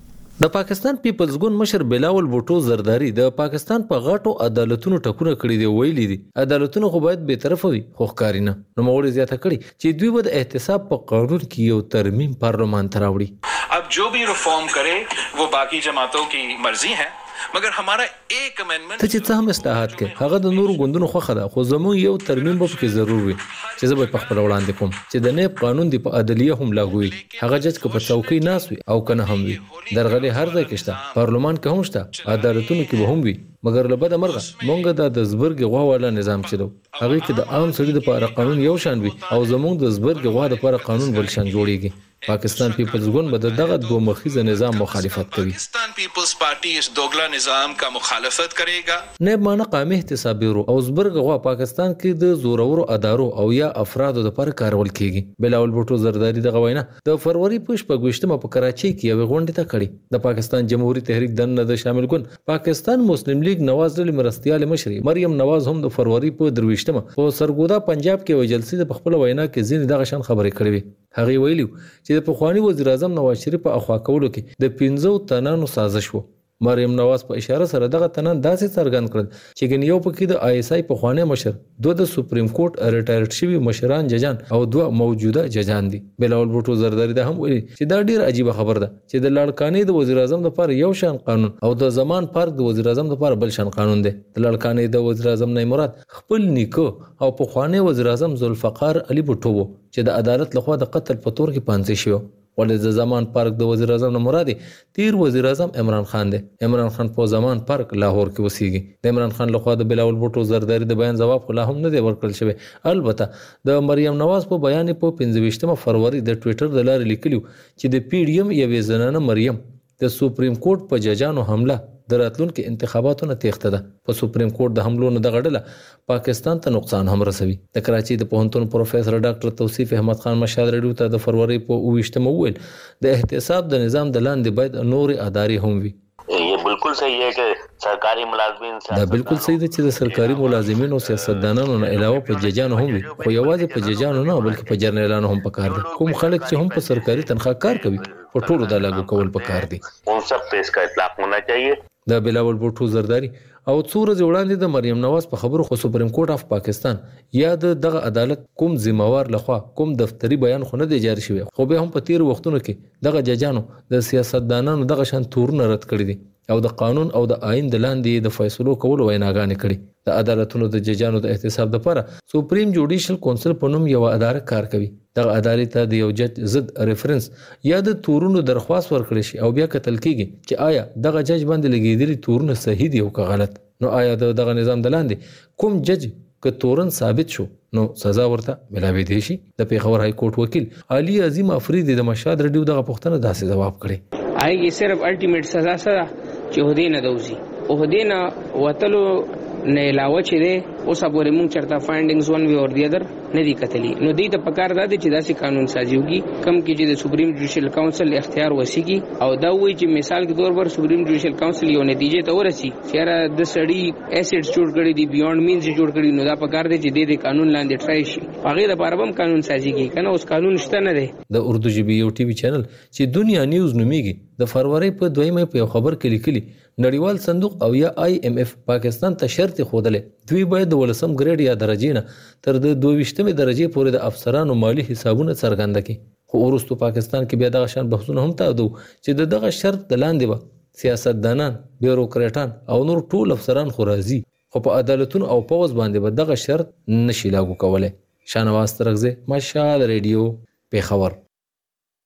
د پاکستان پیپلز ګوند مشر بلاول بوټو زرداری د پاکستان په غاټو عدالتونو ټکونه کړی دی. ویلي دي عدالتونو خو باید به طرفه وي، خو ښکاری نه. نو موري زیاته کړی چې دوی به د احتساب په قانون کې یو ترمیم پارلمان ته راوړي. अब जो भी रिफॉर्म करे वो बाकी जमातों की मर्जी है, मगर हमारा एक अमेंडमेंट ته چې څه هم اصلاحات کې هغه د نورو ګوندونو خوخه ده، خو زموږ یو ترمیم به کې ضرور وي چې زه به په خپل وړاندې کوم چې د نیب قانون دی په عدلیه هم لاګو وي. هغه جج که په چوکۍ ناس وي او کنه هم وي، درغلي هر ځای کې شته، پارلمان کې هم شته، عدالتونو کې به هم وي. مګر له بده مرغه مونږ د زبرګ غوا والا نظام چلو، هغه کې د عام سړي لپاره قانون یو شان وي او زموږ د زبرګ غوا لپاره قانون بل شان جوړیږي. پاکستان پیپلز ګوند به دغه دوه مخیزه نظام مخالفت کوي. पाकिस्तान पीपल्स पार्टी इस दोगला निजाम का मुखालफत करेगा. نیب معنی قومي احتساب بیورو او زبرګ غوا پاکستان کې د زورورو ادارو او یا افرادو لپاره کارول کیږي. بلاول بوټو زرداری دغه وینا د فروری په شپږشتمه په کراچۍ کې یو غونډه ته کړي. د پاکستان جمهوریت تحریک دنه د شامل ګوند پاکستان مسلم لیگ نواز ډلې مرستيال مشر مریم نواز هم د فروری په درويشتمه په سرګودا پنجاب کې ویل سي د خپل وینا کې ځین دغه شان خبرې کړې. هغه ویلو چې د پخوانی وزیر اعظم نواز شریف په اخوا کولو کې د پنځو تنانو سازش وو. مریم نواز په اشاره سره دغه تنان داسې څرګند کړل چې ګن یو پکې د آی اس آی پخوانی مشر، دوه د سپریم کورټ ریټایرډ شوی مشران ججان او دوه موجوده ججان دي. بلاول بوټو زرداری ده هم ویلي چې دا ډیر عجیب خبر ده چې د لاړکانې د وزیر اعظم لپاره یو شان قانون او د زمان پارک د وزیر اعظم لپاره بل شان قانون دی. د لاړکانې د وزیر اعظم نه مراد خپل نیکه او پخوانی وزیر اعظم ذوالفقار علي بوټو چې د عدالت لخوا د قتل په تور کې پانځي شو. ولې د زمان پارک د وزیر اعظم نه مراد تیر وزیر اعظم عمران خان دی. عمران خان په زمان پارک لاهور کې اوسېږي. د عمران خان لخوا د بلاول بوټو زرداری د بیان جواب خلا هم نه دی ورکړل شوی. البته د مریم نواز په بیان په پنځه فروری د ټوئیټر د لارې لیکلو چې د پی ډی ایم یوې زنانه مریم د سپریم کورټ په ججانو حمله د راتلونکو انتخاباتو نه تېښته ده. په سپریم کورټ د حملو نه دغه ډله پاکستان ته نقصان هم رسوي. د کراچۍ د پوهنتون پروفیسور ډاکټر توصیف احمد خان مشال رډیو ته د فروری په اوویشتمه وویل د احتساب د نظام د لاندې باید نور ادارې هم وي. ये बिल्कुल सही है कि सरकारी मुलाजमीन دا بالکل صحیح ده چې د سرکاري ملازمینو او سیاستدانانو نه علاوه په ججانو هم وي، خو یوازې په ججانو نه بلکې په جرنیلانو هم پکار دي. کوم خلک چې هم په سرکاري تنخواه کار کوي په ټولو د لاګو کول پکار دي. उन सब पे इसका इطलाक होना चाहिए. دا بلاول بوټو زرداری او څو ورځې وړاندې د مریم نواز په خبرو خو سپریم کورټ اف پاکستان یا د دغه عدالت کوم ذمہوار لخوا کوم دفتری بیان خو نه دی جاری شوی، خو به هم په تیر وختونو کې دغه ججانو د سیاستدانانو دغه شان تورونه رد کړی دي او د قانون او د آئین د لاندې د فیصلو کولو ویناګانې کړي. د عدالتونو د ججانو د احتساب لپاره سپریم جوډیشل کونسل په نوم یو اداره کار کوي. دغه عدالت ته د یو جج ضد ریفرنس یا د تورونو درخواست ورکړي شي او بیا کتل کیږي چې آیا دغه جج باندې لګیدلي تورونه صحیح دي او که غلط. نو آیا دغه نظام د لاندې کوم جج که تورن ثابت شو نو سزا ورته ملاوي دي شي. د پیښور های کورټ وکیل علي عظیم افریدي د مشهد رډیو دغه پوښتنه داسې جواب کړي. آئیږي صرف الټیمیټ سزا سره چې هدي نه دوزي او هدي نه وتلو نه علاوه چې ده اوس پورې مونږ چرته فایندینګز ون وی اور دی ادر نه دي کتلی. نو دې ته پکار ده چې داسې قانون سازي وږي کم کې چې د سپریم جوډیشل کونسل اختیار وسیږي او دا وایي چې مثال کے طور پر سپریم جوډیشل کونسل یو نتیجې ته ورسي چې را د سړی ایسیډ جوړ کړي دي بیونډ مینز جوړ کړي. نو دا پکار ده چې د قانون لاندې ټرای شي. هغه د لپاره هم قانون سازي کوي کنه اوس قانون شته نه دی. د اردو ژبې یو ټي وي چینل چې دنیا نیوز نومیږي د فروری په دویمه په خبر کې لیکلي نړیوال صندوق او یا آی ایم اف پاکستان ته شرط خوده دوی باید د ولسم ګریډ یا درجې نه تر د دویشتمې درجې پورې د افسرانو مالی حسابونه څرګنده کړي. خو وروسته پاکستان کې بیا دغه شان بحثونه هم تادو چې د دغه شرط د لاندې به سیاستدانان، بیوروکراټان او نور ټول افسران خو راځي، خو په عدالتونو او پوز باندې به دغه شرط نشي لاګو کولای. شاهنواز ترغزي، مشال ریډیو، پیښور.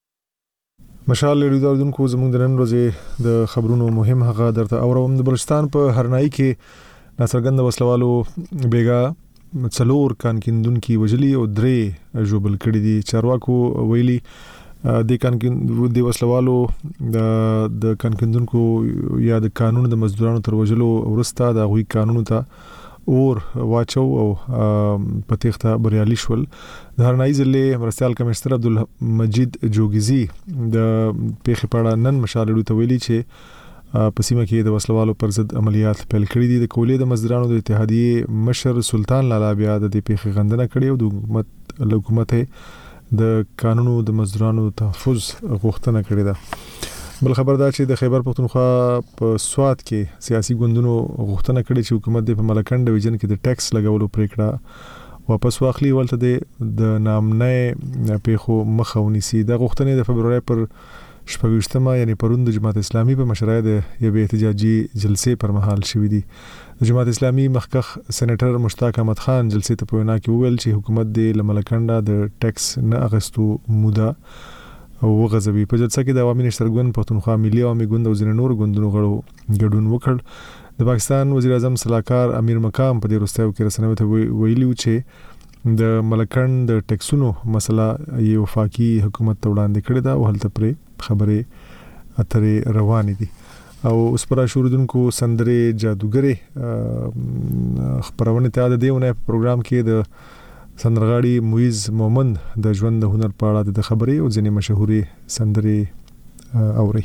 مشال ریډیو دونکو زموږ د نن ورځې د خبرونو مهم هغه درته اوروم. د بلوچستان په هرنائی کې ناڅرګند وسلوالو بیګا څلور کانکیندونکو وجلی او درې جوبل کړي دي. چارواکو ویلي د کانکین د وسلوالو د کانکیندونکو یا د قانون د مزدورانو تر وجلو ورسته د غوي قانون ته اور واچو او پتیخته بریالي شول. د هرنائی ضلع مرستيال کمشنر عبدالمجید جوګیزي د پیښې په اړه نن مشال ریډیو ته ویلي چې په سیمه کې د وسلوالو پر ضد عملیات پیل کړي دي. د کولې د مزدورانو د اتحادیې مشر سلطان لالا بیا د پیښې غندنه کړې او د حکومت حکومت د قانونو د مزدورانو تحفظ غوښتنه کړې ده. بل خبر دا چې د خیبر پختونخوا په سواد کې سیاسي ګوندونو غوښتنه کړې چې حکومت د ملکن ډیویژن کې د ټیکس لګولو پریکړه واپس واخلي ولته د نامنه پیښو مخه ونیسي. د غوښتنې د فبرवरी پر شپږشتمه یعنی پرون د جماعت اسلامي په مشرۍ د یو احتجاجي جلسې پر مهال شوې دي. د جماعت اسلامي مخکخ سېنیټر مشتاق احمد خان جلسې ته په وینا کې وویل چې حکومت د لملکنډه د ټیکس نه اغستو موده او غزوی. په جلسه کې د عوامي نشترګون پښتونخوا ملي عوامي ګوند او ځینې نور ګوندونو غړو ګډون وکړ. د پاکستان وزیر اعظم صلاحکار امیر مقام په دې وروستیو کې رسنیو ته ویلي چې د ملکن د ټیکسونو مسله یو وفاقي حکومت ته وړاندې کړې ده او هلته پرې خبرې اترې روانې دي. او اوس پر شوردونکو سندرې جادوګرې خبرونه ته د دیونه پروګرام کې د سندرغاړي مویز مومند د ژوند د هنر په اړه د خبرې او ځینې مشهوري سندرې اوري.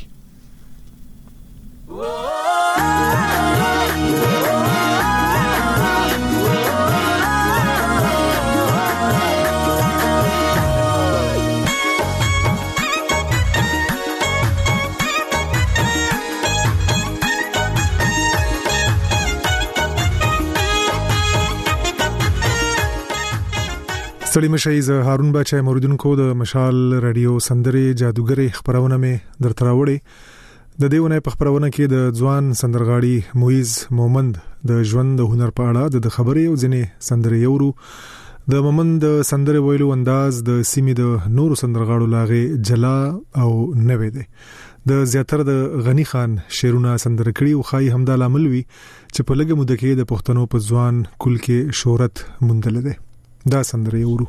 ستړي مشي ز هارون بچای موریدونکو د مشال رادیو سندرې جادوګرې خبرونه مې درته راوړې. د دیونه په خبرونه کې د ځوان سندرغاړي مویز مومند د ژوند د هنر په اړه د خبرې او ځینې سندرې یورو. د مومند د سندرې ویلو انداز د سیمې د نورو سندرغاړو لاغه جلا او نوې ده. د زیاتره د غنی خان شیرونه سندره کړي او خای همدا لامل وی چې په لګه مده کې د پښتنو په ځوان کل کې شهرت موندل ده. دا سندره یورو.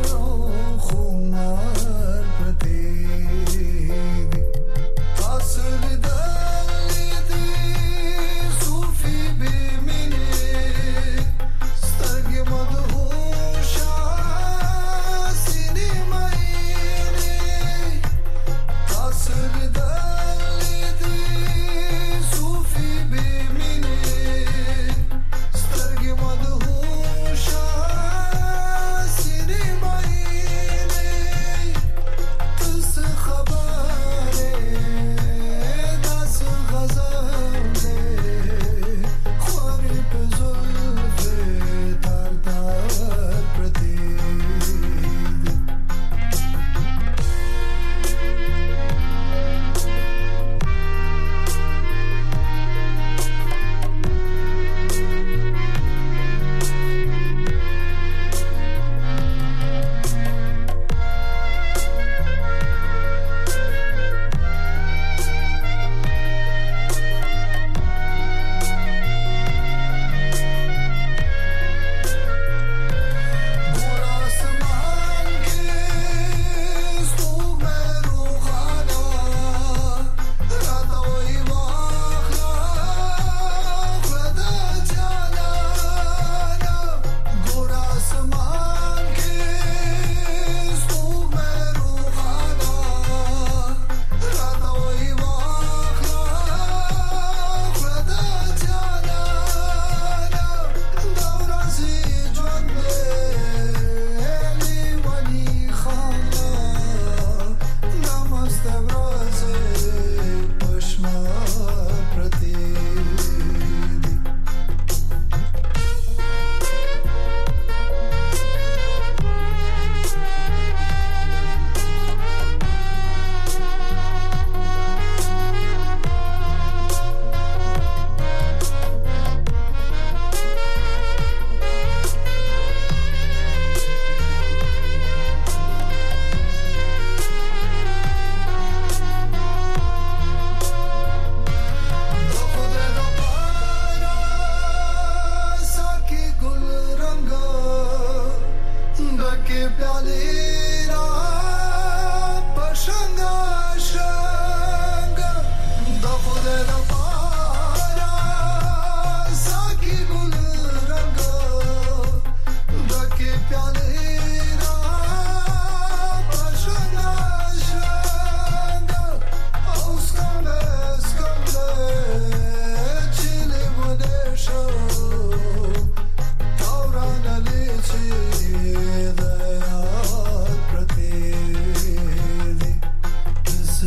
Awesome.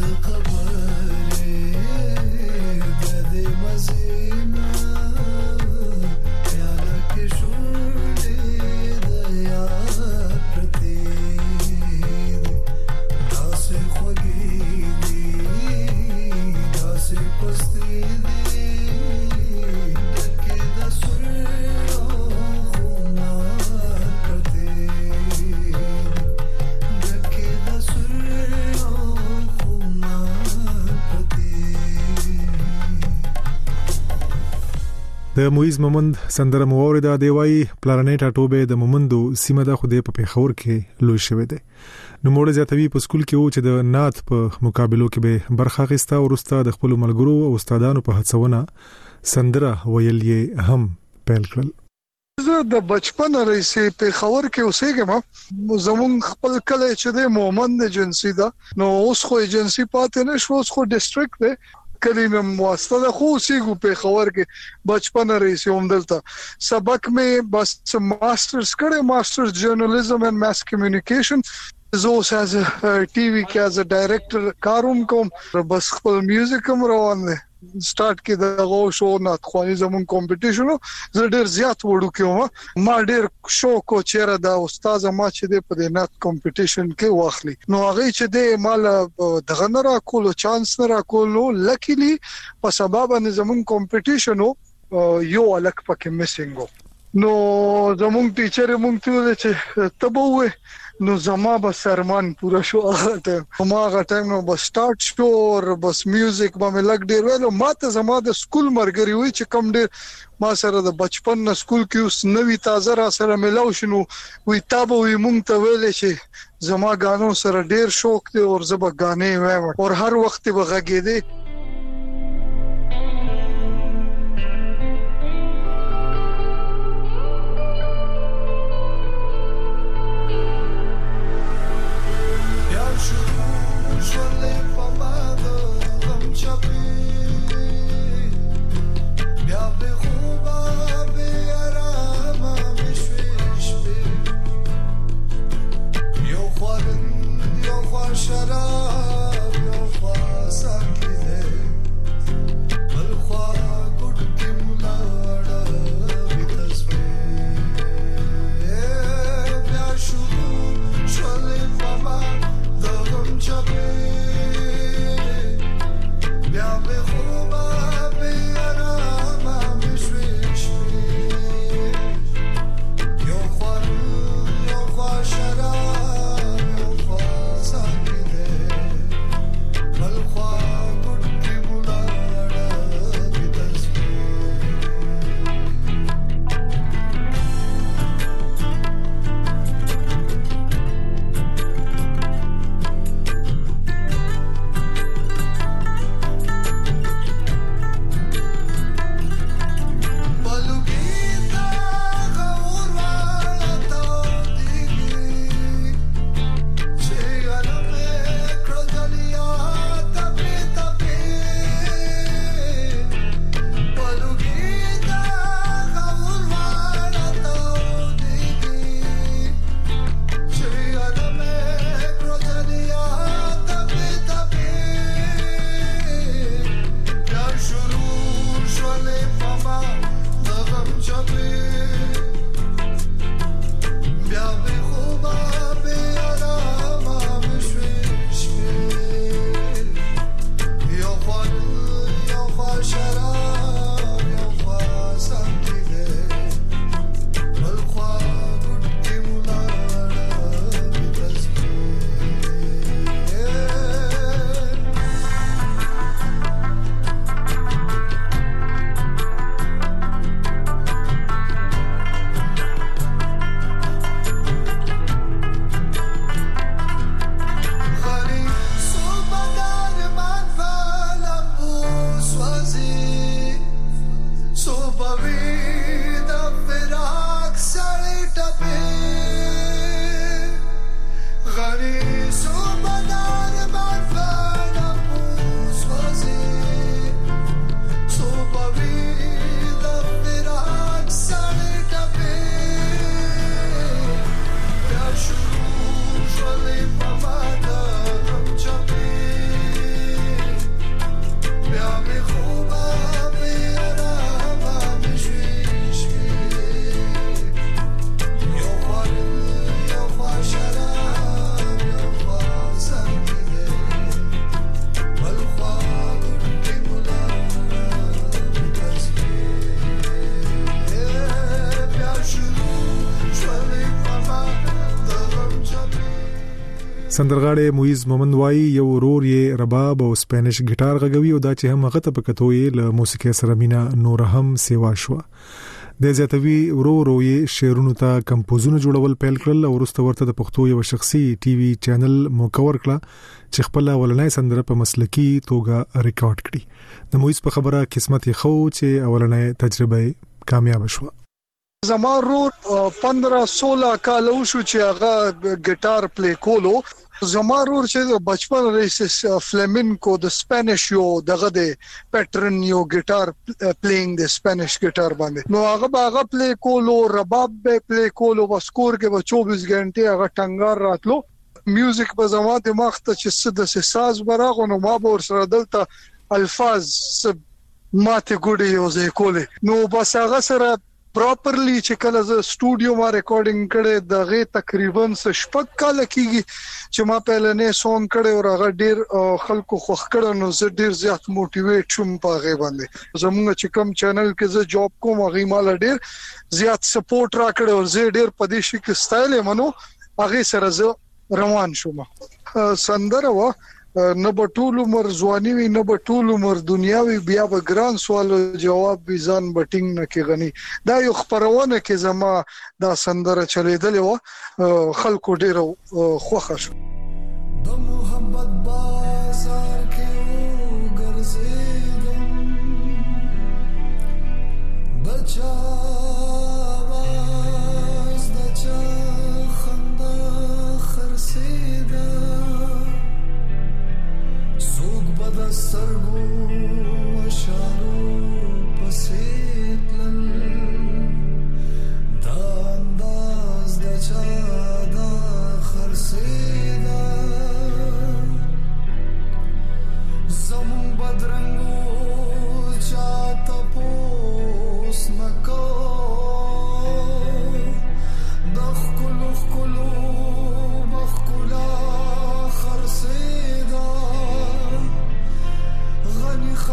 د مویز مومند سندره مورده دی وای پلانټ اټوبه د مومندو سیمه د خوده په پیښور کې لوي شوې ده نو موږ زیاتوي په سکول کې و چې د نات په مقابلو کې به برخه غستا او رستا د خپل ملګرو او استادانو په هڅونه سندره ویل یې هم پیل کړل زه د بچپن رئیسې په خبر کې اوسېږم زمون خپل کله چې د مومند ایجنسی دا نو اوس خو ایجنسی پاتې نشو اوس خو ډیسټریکټ دی کلمه مواسطه خو سیګو په خبر کې بچپن رئیسې هم دلته سبق مې بس ماسترز کړه ماسترز جرنالیزم اینڈ ماس کمیونیکیشن زه اوس از ټي وي کې از ډایریکټر کاروم کوم بس خپل میوزیک هم روان دی سٹارټ کې د غو شو نات خواني زمون کمپټیشن زه ډیر زیات وړو کې ما ډیر شوق او چیرې دا استاد ما چې د په نات کمپټیشن کې واخلي نو هغه چې د مال دغه نه را کول چانس نه را کول لکیلی په سبب ان زمون کمپټیشن یو الک پکې میسینګ نو زمون ټیچر مونږ ته چې تبوه نو زما به سرمان پورا شو هغه ټایم ما هغه ټایم نو بس سٹارټ شو او بس میوزیک باندې لګ ډیر ویلو ماته زما د سکول مرګري وي چې کم ډیر ما سره د بچپن نه سکول کې اوس نوې تازه را سره ملاو شنو وي تابو وي مونږ ته ویلې چې زما غانو سره ډیر شوق دی او زما غانې وایم او هر وخت به غږېدې شراب یو خاصه کې سندرغاړی مویز مومند وایي یو ورور یې رباب او سپینش ګټار غږوي او دا چې هم هغه ته په کتو یې له موسیقي سره مینا نور هم سیوا شو. د زیاتوي ورو ورو یې شعرونو ته کمپوزونه جوړول پیل کړل او وروسته ورته د پښتو یو شخصي ټي وي چینل موکور کړ چې خپل ولنۍ سندره په مسلکي توګه ریکارډ کړي. د مویز په خبره قسمت یې خو چې اولنۍ تجربه کامیاب شوه. زما رور پندرہ سولہ کال شو چې هغه ګټار پلی کولو. زما رور چې بچپن ریس فلیمنکو د سپینش یو دغه د پیټرن یو ګټار پلیینګ د سپینش ګټار باندې نو هغه هغه پلی کولو رباب به پلی کولو وسکور کې به چوبیس غنټه هغه ټنګار راتلو. میوزیک په زما دماغ ته چې څه د ساز براغو نو ما به سره دلته الفاظ ماته ګوډي یو ځای کولې نو بس هغه سره پراپرلی چې کله ز سټوډیو ما ریکارډینګ کړي دغه تقریبا شپږ کال کېږي چې ما په لنې سونګ کړي او هغه ډیر خلکو خوښ کړي نو زه ډیر زیات موټیویټ شوم په هغه باندې. زموږ چې کوم چینل کې زه جاب کوم هغه مال ډیر زیات سپورټ را کړي او زه ډیر پدې شي کې سټایل منو هغه سره زه روان شوم. سندره وا نه به ټول عمر ځواني وي نه به ټول عمر دنیا وي بیا به ګران سوال جواب بيزان بټینګ نه کې غني. دا یو خبرونه کې زما دا سندره چلیدلې و خلکو ډیر خوښه شو. د محبت بازار کې ګرځېدم بچا सरगो अशारो पसेतलन दा अंदाज दा चादा खरसेदा ज़मुन बदरंगो चाता पोस नको दखकुलु खकुलु बखकुला खरसेदा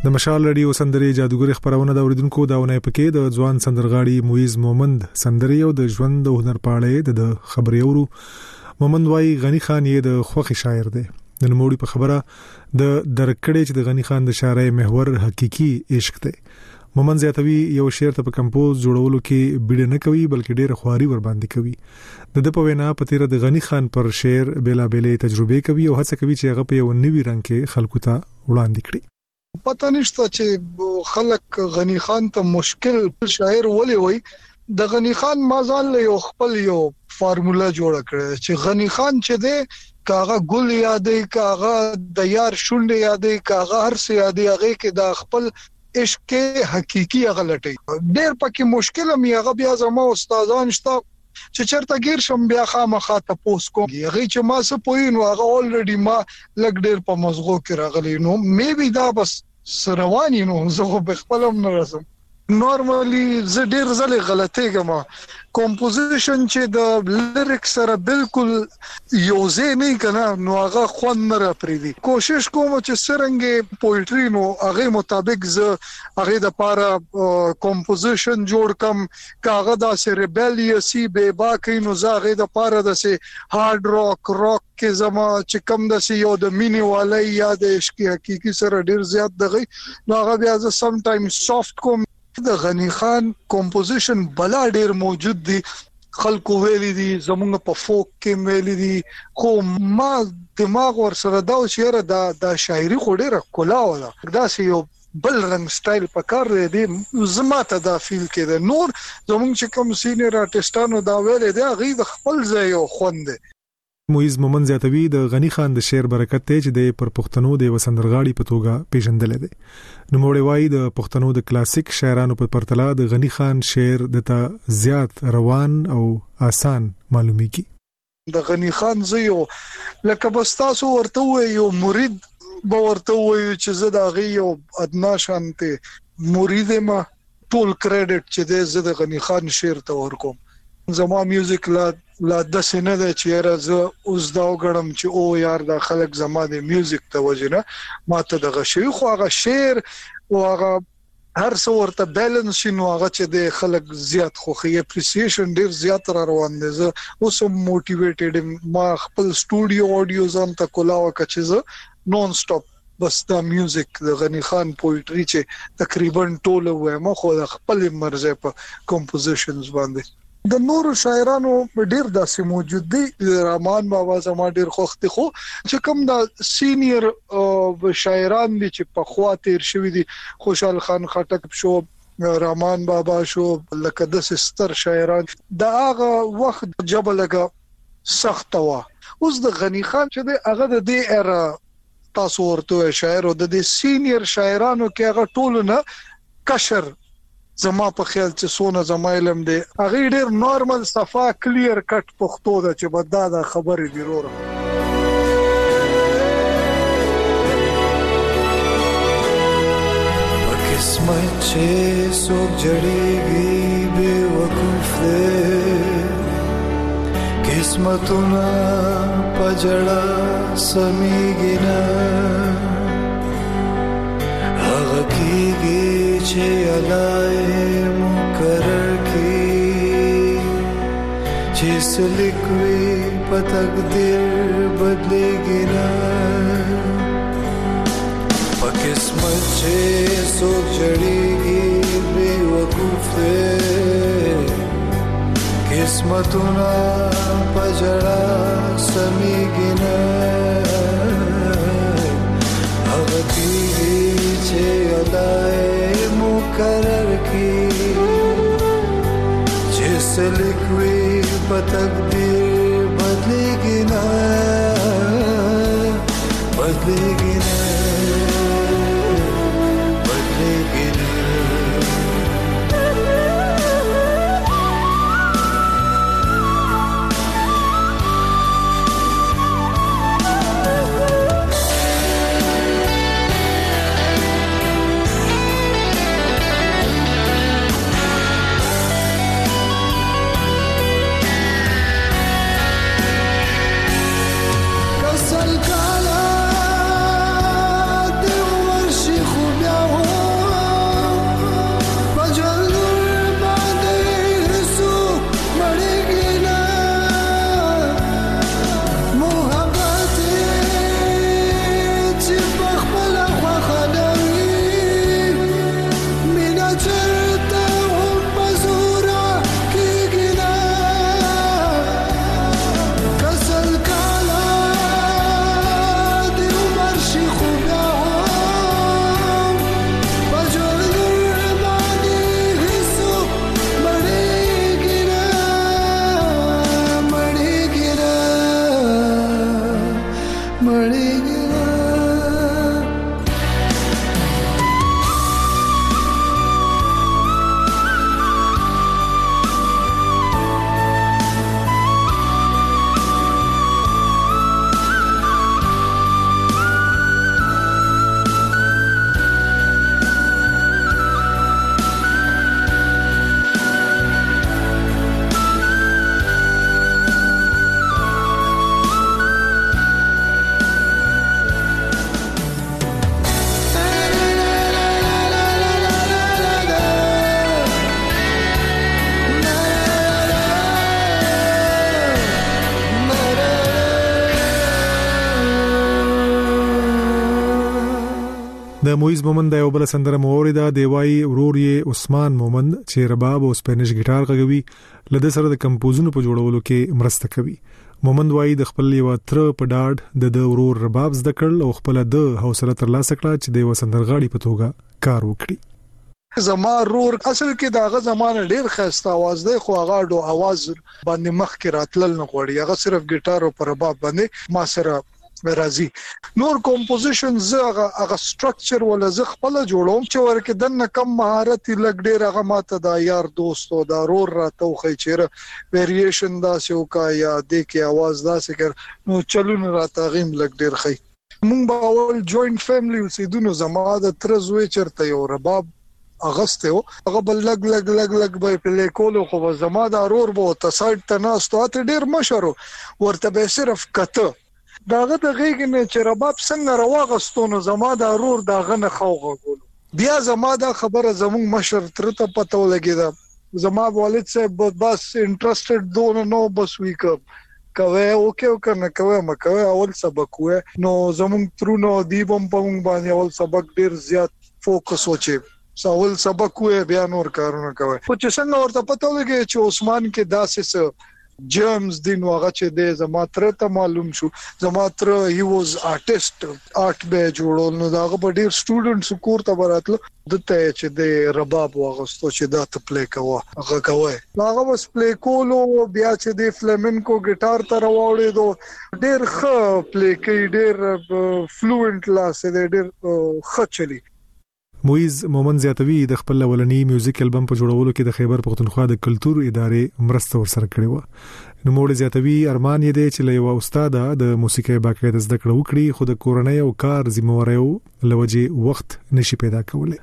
د مشال رادیو سندرې جادوګر خبرونه د اوریدونکو داونه پکې د ځوان سندرغاړي مویز مومند سندرې او د ژوند د هنر پاړې د خبرې اورو. مومند وايي غنی خان یې د خوخي شاعر دی. د نوموړي په خبره د درکړې چې د غنی خان د شاعرۍ محور حقيقي عشق دی. مومند زیاتوي یو شعر ته په کمپوز جوړولو کې بیړه نه کوي بلکې ډېر خواري ور باندې کوي. د د په وینا په تیر د غنی خان پر شعر بیلا بیلې تجربه کوي او هڅه کوي چې هغه په یو نوي رنګ کې خلکو ته وړاندې کړي. پته نشته چې خلک غنی خان ته مشکل شاعر ولې وای. د غنی خان مازال یو خپل یو فارمولا جوړ کړی چې غنی خان چې دی کاغه ګل یادې کاغه د یار شونډې یادې کاغه هر څه یادې هغه کې د خپل عشق حقيقي غلطي ډېر پکې مشکل مې هغه بیا زما استادان شته چې چرته غیر شم بیا خامخا تاسو کوم هغه چې ما څه پوینو هغه اولریډي ما لګ ډېر په مزغو کې راغلی نو مې بي دا بس سروانی نو زه په خپلم نه رسم. نورمالي زه ډېر ځله غلطي کوم. کمپوزیشن چې د لیریک سره بالکل یوځای نه کنا نو هغه خوند نه راپریدي. کوشش کوم چې سرنګ پوئټری نو هغه مطابق زه هغه د پاره کمپوزیشن جوړ کم کاغه د سریبلیسی به باقی نو زه هغه د پاره د سي هارد راک راک کې زما چې کم د سي یو د مینی والي یا د عشق حقيقي سره ډېر زیات دغه نو هغه بیا زه سم ټایم سافت کوم. د غنی خان کمپوزیشن بلا ډیر موجود دي خلکو ویلي دي زمونږ په فوک کې ویلي دي خو ما دماغ ور سره دا شعر د د شاعري خو ډیره کولا ولا دا سه یو بل رنګ سټایل پکار دی زماته دا فیل کې ده. نور زمونږ چې کوم سینیر آرټستانو دا ویلي دي غي د خپل ځای یو خوند. مویز مومند زیاتوي د غنی خان د شعر برکت ته چې د پر پښتنو د وسندرغاړي په توګه پیژندل دي. نو موړی وای د پښتنو د کلاسیک شاعرانو په پرتله د غنی خان شعر د ته زیات روان او آسان معلومیږي. د غنی خان زیو لکه بستاسو ورته وي یو مرید به ورته وي چې زه د غي یو ادنا شانته مرید ما ټول کریډټ چې د زه د غنی خان شعر ته ورکوم. زما میوزیک لا لا د سینه د چیرې زه اوس دا وګړم چې او یار دا خلک زما د میوزیک ته وجنه ماته د غشي خو هغه شعر او هغه هر څو ورته بیلانس شنو هغه چې د خلک زیات خوخي اپریسیشن ډیر زیات را روان دي. زه اوس موټیویټډ ما خپل سټوډیو اډیو ځان ته کولاو کچې زه نون سټاپ بس دا میوزیک د غنی خان پوئټری چې تقریبا ټوله وایم خو د خپل مرزه په کمپوزیشنز باندې. د نور شاعرانو ډیر داسې موجود دي. رحمان بابا زما ډیر خوخت خو چې کوم د سینیئر شاعران دي چې په خوا تیر شوی دي خوشحال خان خټک شو رحمان بابا شو لکه د ستر شاعران دا هغه وخت جبلګه سخت وا. اوس د غنی خان چې د هغه د دې اره تاسو ورته شاعر او د دې سینیئر شاعرانو کې هغه ټول نه کشر زما په خیال چې سونه زما علم دی هغه ډیر نورمال صفا کلیر کټ پښتو ده چې بدا دا خبرې دی وروره. په قسمت چې څوک جړېږي بې وقوف دی قسمتونه په جړه سمیږي نه هغه کېږي چې الای مقرر کی چې سلیکوي په تقدیر بدلېږي نه په قسمت چې څوک جړېږي بې وقوف دی قسمتونه په جړه سمیږي نه هغه کېږي چې الای مقرر کی چې سلیکوي په تقدیر بدلېږي نه بدلېږي نه بدلېږي نه. مویز مومند یو بل سندره موریدا دیوای ورور یې عثمان مومند چې رباب او سپینش ګټار غوي لده سره د کمپوزونو په جوړولو کې مرسته کوي. مومند وایي د خپل یو تر په ډاډ د د ورور رباب زده کړل او خپل د حوصله ترلاسه کړه چې د وسندرغاړي په توګه کار وکړي. زما رور اصل کې داغه زمانه ډیر خسته आवाज دی خو هغه ډو आवाज باندې مخ کې راتلل نه غوړي هغه صرف ګټار او پر رباب باندې ما سره راځي. نور کمپوزیشن زغه هغه سټرکچر ولا ز خپل جوړوم چې ورکه دنه کم مهارت لګ ډیر هغه ماته دا یار دوست او دا رور راته خو چیرې ویریشن دا شوکا یا د کې आवाज دا سکر نو چلون راته غیم لګ ډیر خي. مونږ به اول جوائنٹ فیملی وسیدونو زما د ترزوي چرته یو رباب اغسته هغه بل لګ لګ لګ لګ به پلی کولو خو زما د رور بو ته سایت تناستو ته ډیر مشرو ورته به صرف کته داغه د غیګ نه چې رباب څنګه رواغستونه زما د رور داغه نه خوغه کول. بیا زما د خبره زموږ مشر تر ته پته ولګیدا زما والد صاحب بس انټرېستډ دون نو بس ویک کوي اوکے او کنه کوي مکوي اول سبق وې نو زموږ ترونو دیبم په مونږ باندې اول سبق ډیر زیات فوکس وچی سوال سبق وې بیا نور کارونه کوي. خو چې څنګه ورته پته ولګی چې عثمان کې داسې جیمز دین واغه چې د زما تر ته معلوم شو زما تر هی واز آرټیست آرټ به جوړول نو داغه په ډیر سټوډنټس کور ته براتلو دته چې د رباب واغستو چې دا ته پلی کوه هغه کوي هغه بس پلی کولو بیا چې د فلامینکو ګټار ته راوړې دو ډیر ښه پلی کوي ډیر فلوئنت لاس دی ډیر ښه چلی. مویز مومند زیاتوی د خپل ولنی میوزیک البم په جوړولو کې د خیبر پختونخوا د کلچر ادارې مرسته ورسره کړې و. نو موږ زیاتوی ارمان یې دی چې له یو استاد د موسیقي باقاعده زده کړه وکړي خو د کورنۍ او کار ذمہوارو لوجه وخت نشي پیدا کولای.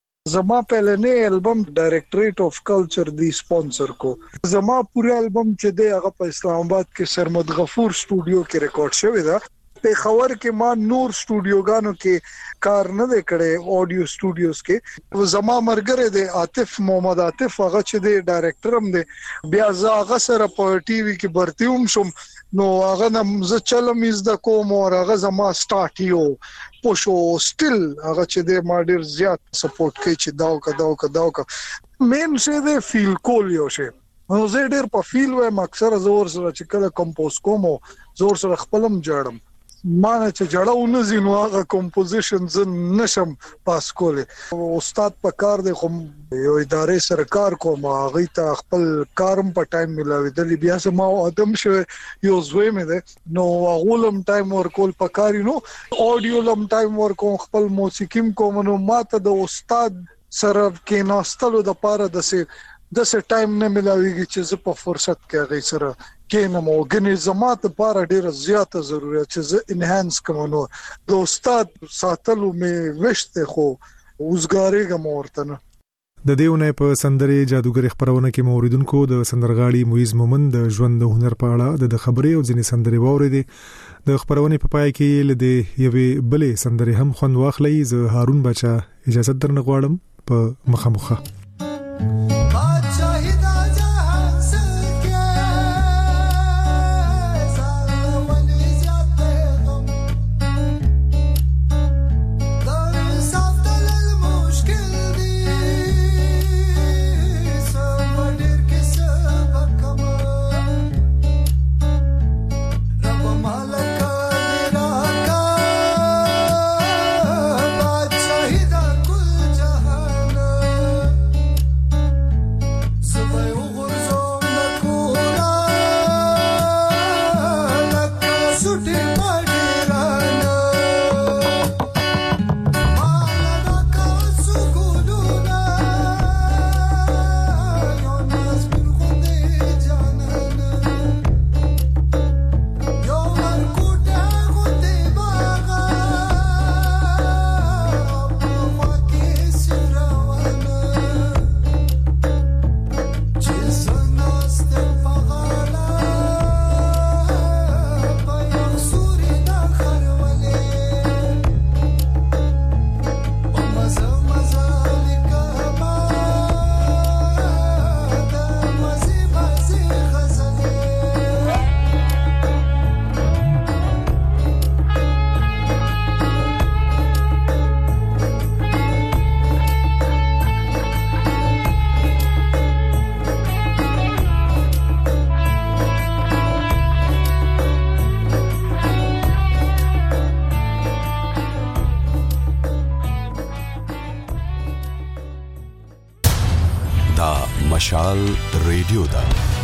زما پهلنې البم ډایریکټریټ اف کلچر دی سپانسر کو زما پوره البم چې دی هغه په اسلام آباد کې سرمد غفور سټوډیو کې ریکارډ شوی دی. په خبر کې ما نور سټوډیوګانو کې کار نه وکړې اډیو سټوډیوز کې زما مرګره دی عاطف محمد عاطف هغه چې دی ډایریکټر هم دی بیا زه هغه سره په ټي وي کې برتی هم شم نو هغه نم زه چلم از د کوم او هغه زما سٹارټیو پوشو سټیل هغه چې دی ما ډیر زیات سپورټ کوي چې داو کا داو کا داو کا مین څه دی فیل کول یو شی نو زه ډیر په فیل وایم اکثر زور سره چې کله کمپوز کوم زور سره خپلم جوړم ما نه چې جوړاونه زینو هغه کمپوزیشن ز نشم پاس کوله استاد په کار دی خو یو ادارې سره کار کوم هغه ته خپل کارم په ټایم ملاوي د بیا سم ادم شو یو زوی مې ده نو غولم ټایم ورکول په کار نو اډیو لم ټایم ورکوم خپل موسیقیم کوم نو ماته د استاد سره کې ناستلو د پاره د سه د سه ټایم نه ملاويږي چې زه په فرصت کې غي سره کې نه موګنې زمات لپاره ډیره زیاته ضرورت چې زه انهانس کوم نو د استاد ساتلو مې وشته خو وزګارېګم ورته نه. د دیونه په سندري جادوګر خبرونه کې موریدونکو د سندرغاړي مویز مومند د ژوند د هنر په اړه د خبرې او ځینې سندري وورېدي د خبرونه په پای کې لدی یوې بلې سندري هم خوند واخلي. زه هارون بچا اجازه درنه غواړم په مخامخه. دا مشال ریډیو دا